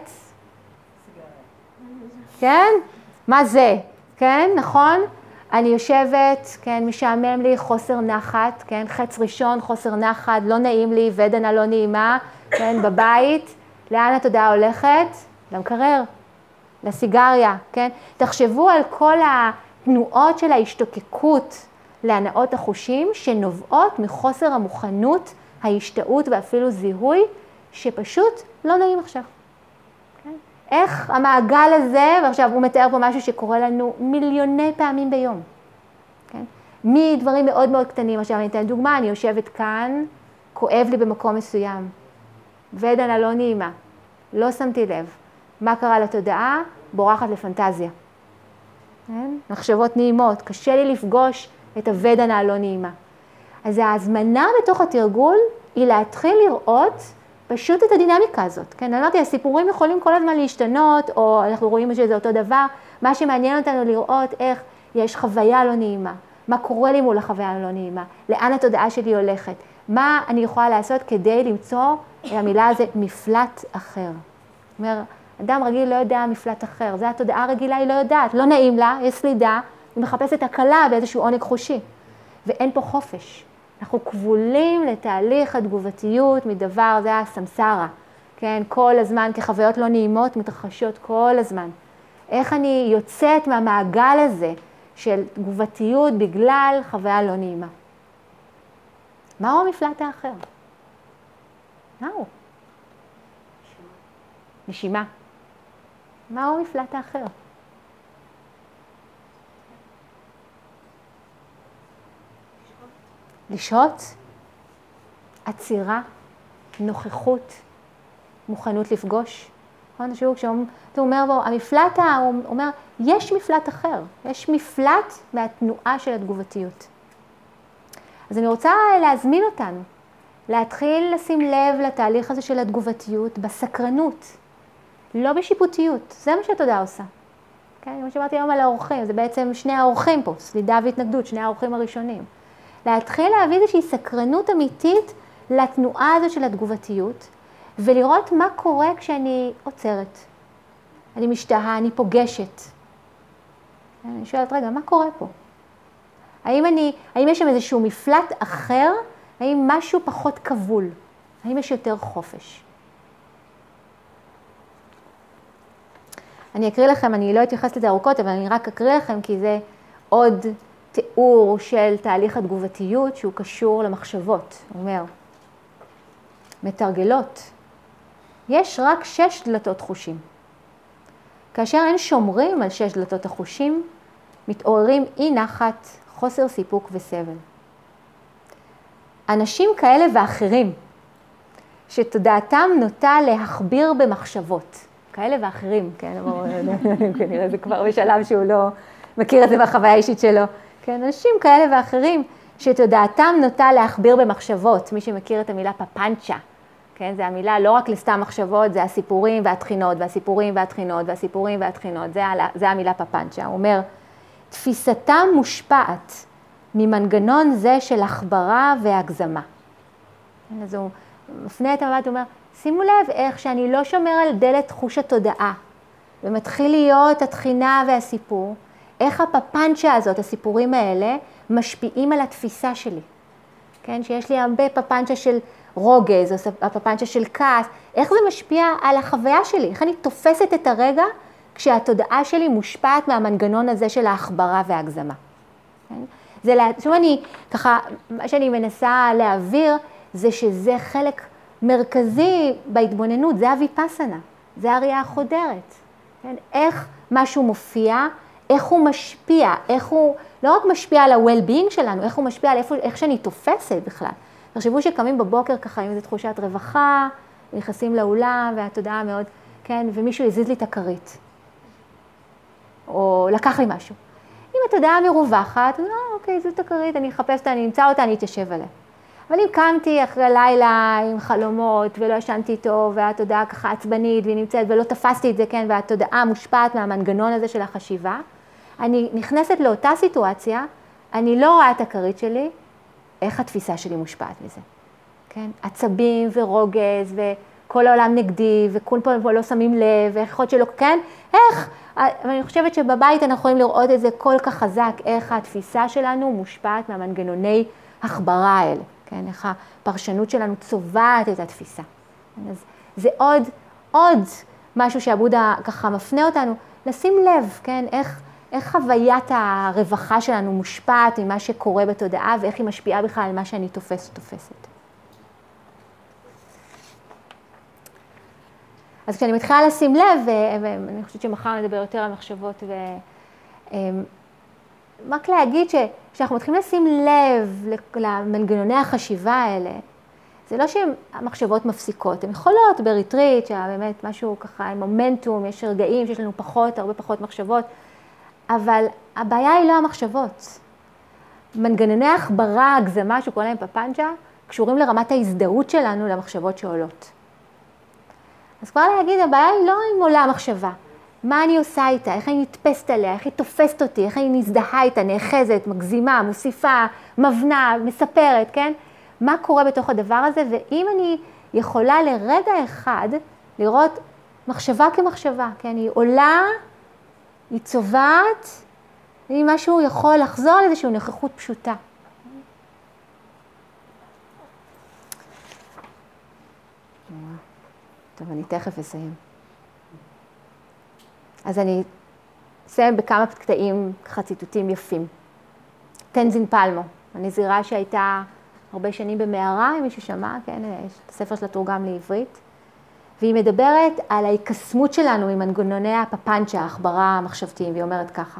כן? מה זה? כן, נכון? אני יושבת, כן, משעמם לי, חוסר נחת, כן, חץ ראשון, חוסר נחת, לא נעים לי, ודנה לא נעימה, כן, בבית. לאן התודעה הולכת? למקרר, לסיגריה, כן? תחשבו על כל התנועות של ההשתוקקות להנאות החושים שנובעות מחוסר המוכנות, ההשתאות ואפילו זיהוי, שפשוט לא נעים עכשיו. כן? איך המעגל הזה, ועכשיו הוא מתאר פה משהו שקורה לנו מיליוני פעמים ביום. כן? מדברים מאוד מאוד קטנים, עכשיו אני אתן דוגמה, אני יושבת כאן, כואב לי במקום מסוים, ודנה לא נעימה, לא שמתי לב. מה קרה לתודעה? בורחת לפנטזיה. כן? מחשבות נעימות, קשה לי לפגוש את הוודנה הלא נעימה. אז ההזמנה בתוך התרגול היא להתחיל לראות פשוט את הדינמיקה הזאת. כן, אמרתי, הסיפורים יכולים כל הזמן להשתנות, או אנחנו רואים שזה אותו דבר. מה שמעניין אותנו לראות איך יש חוויה לא נעימה, מה קורה לי מול החוויה הלא נעימה, לאן התודעה שלי הולכת, מה אני יכולה לעשות כדי למצוא, המילה הזה, מפלט אחר. זאת אומרת, אדם רגיל לא יודע מפלט אחר, זה התודעה הרגילה, היא לא יודעת, לא נעים לה, יש סלידה, היא מחפשת הקלה באיזשהו עונג חושי, ואין פה חופש. אנחנו כבולים לתהליך התגובתיות מדבר, זה הסמסרה, כן? כל הזמן כחוויות לא נעימות מתרחשות כל הזמן. איך אני יוצאת מהמעגל הזה של תגובתיות בגלל חוויה לא נעימה? מהו המפלט האחר? מהו? נשימה. מהו המפלט האחר? לשהות, עצירה, נוכחות, מוכנות לפגוש. נכון? תשמעו, כשהוא אומר בו, המפלט, הוא אומר, יש מפלט אחר, יש מפלט מהתנועה של התגובתיות. אז אני רוצה להזמין אותנו, להתחיל לשים לב לתהליך הזה של התגובתיות בסקרנות, לא בשיפוטיות, זה מה שהתודעה עושה. כן? כמו שאמרתי היום על האורחים, זה בעצם שני האורחים פה, סלידה והתנגדות, שני האורחים הראשונים. להתחיל להביא איזושהי סקרנות אמיתית לתנועה הזו של התגובתיות, ולראות מה קורה כשאני עוצרת. אני משתהה, אני פוגשת. אני שואלת, רגע, מה קורה פה? האם, אני, האם יש שם איזשהו מפלט אחר? האם משהו פחות כבול? האם יש יותר חופש? אני אקריא לכם, אני לא אתייחס לזה ארוכות, אבל אני רק אקריא לכם, כי זה עוד תיאור של תהליך התגובתיות שהוא קשור למחשבות. הוא אומר, מתרגלות, יש רק שש דלתות חושים. כאשר אין שומרים על שש דלתות החושים, מתעוררים אי נחת, חוסר סיפוק וסבל. אנשים כאלה ואחרים, שתודעתם נוטה להכביר במחשבות, כאלה ואחרים, כן, כנראה זה כבר בשלב שהוא לא מכיר את זה מהחוויה האישית שלו, כן, אנשים כאלה ואחרים, שתודעתם נוטה להכביר במחשבות, מי שמכיר את המילה פפנצ'ה, כן, זה המילה לא רק לסתם מחשבות, זה הסיפורים והתחינות, והסיפורים והתחינות, והסיפורים והתחינות, זה, זה המילה פפנצ'ה. הוא אומר, תפיסתם מושפעת ממנגנון זה של הכברה והגזמה. אז הוא מפנה את המבט, הוא אומר, שימו לב איך שאני לא שומר על דלת חוש התודעה, ומתחיל להיות התחינה והסיפור, איך הפפנצ'ה הזאת, הסיפורים האלה, משפיעים על התפיסה שלי. כן, שיש לי הרבה פפנצ'ה של רוגז, או הפפנצ'ה של כעס, איך זה משפיע על החוויה שלי, איך אני תופסת את הרגע כשהתודעה שלי מושפעת מהמנגנון הזה של ההכברה וההגזמה. כן? זה, שוב אני, ככה, מה שאני מנסה להעביר, זה שזה חלק מרכזי בהתבוננות, זה הוויפאסנה, זה הראייה החודרת. כן? איך משהו מופיע, איך הוא משפיע, איך הוא לא רק משפיע על ה-well-being שלנו, איך הוא משפיע על איפה, איך שאני תופסת בכלל. תחשבו שקמים בבוקר ככה עם איזו תחושת רווחה, נכנסים לאולם והתודעה מאוד, כן, ומישהו יזיז לי את הכרית. או לקח לי משהו. אם התודעה מרווחת, לא, אוקיי, זאת הכרית, אני אחפש אותה, אני אמצא אותה, אני אתיישב עליה. אבל אם קמתי אחרי לילה עם חלומות ולא ישנתי טוב, והתודעה ככה עצבנית והיא נמצאת ולא תפסתי את זה, כן, והתודעה מושפעת מהמנגנון הזה של החשיבה, אני נכנסת לאותה סיטואציה, אני לא רואה את הכרית שלי, איך התפיסה שלי מושפעת מזה, כן? עצבים ורוגז וכל העולם נגדי וכול פה לא שמים לב ואיך יכול שלא, כן? איך? אני חושבת שבבית אנחנו יכולים לראות את זה כל כך חזק, איך התפיסה שלנו מושפעת מהמנגנוני הכברה האלה, כן? איך הפרשנות שלנו צובעת את התפיסה. אז זה עוד, עוד משהו שהבודה ככה מפנה אותנו, לשים לב, כן? איך, איך חוויית הרווחה שלנו מושפעת ממה שקורה בתודעה, ואיך היא משפיעה בכלל על מה שאני תופס או תופסת. אז כשאני מתחילה לשים לב, ואני חושבת שמחר נדבר יותר על מחשבות, רק להגיד שכשאנחנו מתחילים לשים לב למנגנוני החשיבה האלה, זה לא שהמחשבות מפסיקות, הן יכולות בריטריט, שבאמת משהו ככה עם מומנטום, יש רגעים שיש לנו פחות, הרבה פחות מחשבות, אבל הבעיה היא לא המחשבות. מנגנוני ההכברה, הגזמה, שקורא להם פפנצ'ה, קשורים לרמת ההזדהות שלנו למחשבות שעולות. אז כבר להגיד, הבעיה היא לא עם עולה המחשבה. מה אני עושה איתה, איך אני נתפסת עליה, איך היא תופסת אותי, איך אני נזדהה איתה, נאחזת, מגזימה, מוסיפה, מבנה, מספרת, כן? מה קורה בתוך הדבר הזה, ואם אני יכולה לרגע אחד לראות מחשבה כמחשבה, כן? היא עולה, היא צובעת, ואם משהו יכול לחזור לאיזושהי נוכחות פשוטה. טוב, אני תכף אסיים. אז אני אסיים בכמה קטעים, ככה ציטוטים יפים. טנזין פלמו, הנזירה שהייתה הרבה שנים במערה, אם מישהו שמע, כן, יש את הספר שלה תורגם לעברית, והיא מדברת על ההיקסמות שלנו ממנגנוני הפפנצ'ה, ההכברה המחשבתיים, והיא אומרת ככה.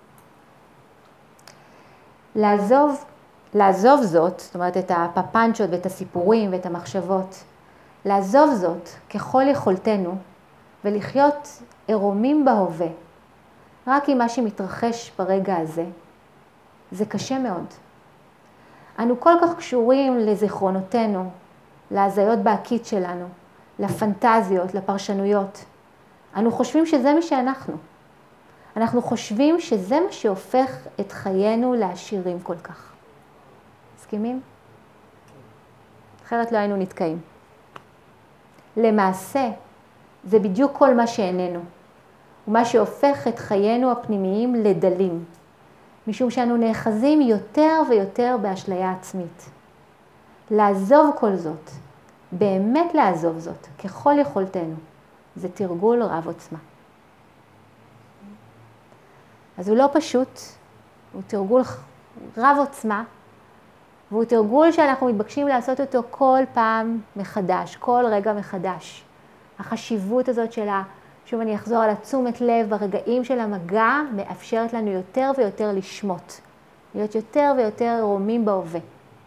לעזוב, לעזוב זאת, זאת אומרת את הפפנצ'ות ואת הסיפורים ואת המחשבות, לעזוב זאת ככל יכולתנו ולחיות עירומים בהווה, רק עם מה שמתרחש ברגע הזה, זה קשה מאוד. אנו כל כך קשורים לזיכרונותינו, להזיות בעקיץ שלנו, לפנטזיות, לפרשנויות. אנו חושבים שזה מה שאנחנו. אנחנו חושבים שזה מה שהופך את חיינו לעשירים כל כך. מסכימים? אחרת לא היינו נתקעים. למעשה, זה בדיוק כל מה שאיננו. ומה שהופך את חיינו הפנימיים לדלים, משום שאנו נאחזים יותר ויותר באשליה עצמית. לעזוב כל זאת, באמת לעזוב זאת, ככל יכולתנו, זה תרגול רב עוצמה. אז הוא לא פשוט, הוא תרגול רב עוצמה, והוא תרגול שאנחנו מתבקשים לעשות אותו כל פעם מחדש, כל רגע מחדש. החשיבות הזאת שלה, שוב אני אחזור על התשומת לב ברגעים של המגע, מאפשרת לנו יותר ויותר לשמות, להיות יותר ויותר רומים בהווה.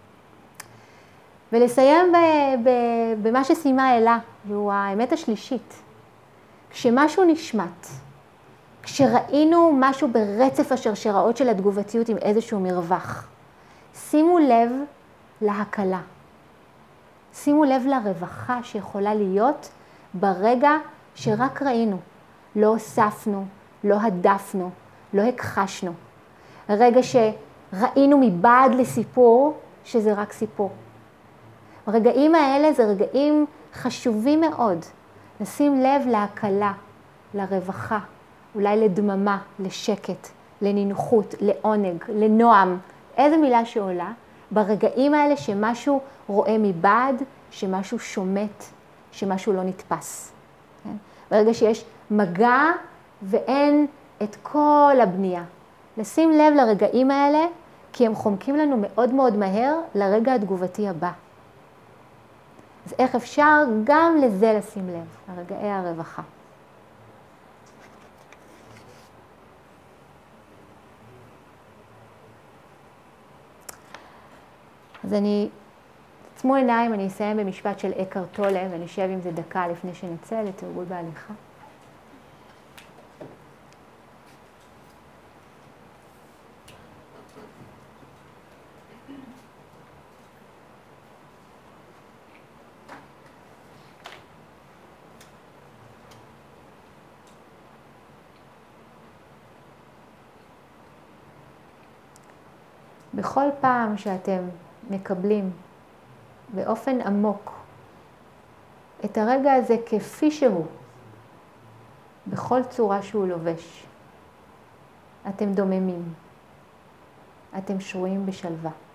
ולסיים ב- ב- במה שסיימה אלה, והוא האמת השלישית. כשמשהו נשמט, כשראינו משהו ברצף השרשראות של התגובתיות עם איזשהו מרווח, שימו לב להקלה. שימו לב לרווחה שיכולה להיות ברגע שרק ראינו. לא הוספנו, לא הדפנו, לא הכחשנו. רגע שראינו מבעד לסיפור שזה רק סיפור. הרגעים האלה זה רגעים חשובים מאוד. נשים לב להקלה, לרווחה, אולי לדממה, לשקט, לנינוחות, לעונג, לנועם. איזה מילה שעולה, ברגעים האלה שמשהו רואה מבעד, שמשהו שומט, שמשהו לא נתפס. כן? ברגע שיש מגע ואין את כל הבנייה. לשים לב לרגעים האלה, כי הם חומקים לנו מאוד מאוד מהר לרגע התגובתי הבא. אז איך אפשר גם לזה לשים לב, לרגעי הרווחה. אז אני, תעצמו עיניים, אני אסיים במשפט של אקהרט טולה, ונשב עם זה דקה לפני שנצא לתרגול בהליכה. בכל פעם שאתם מקבלים באופן עמוק את הרגע הזה כפי שהוא, בכל צורה שהוא לובש, אתם דוממים, אתם שרויים בשלווה.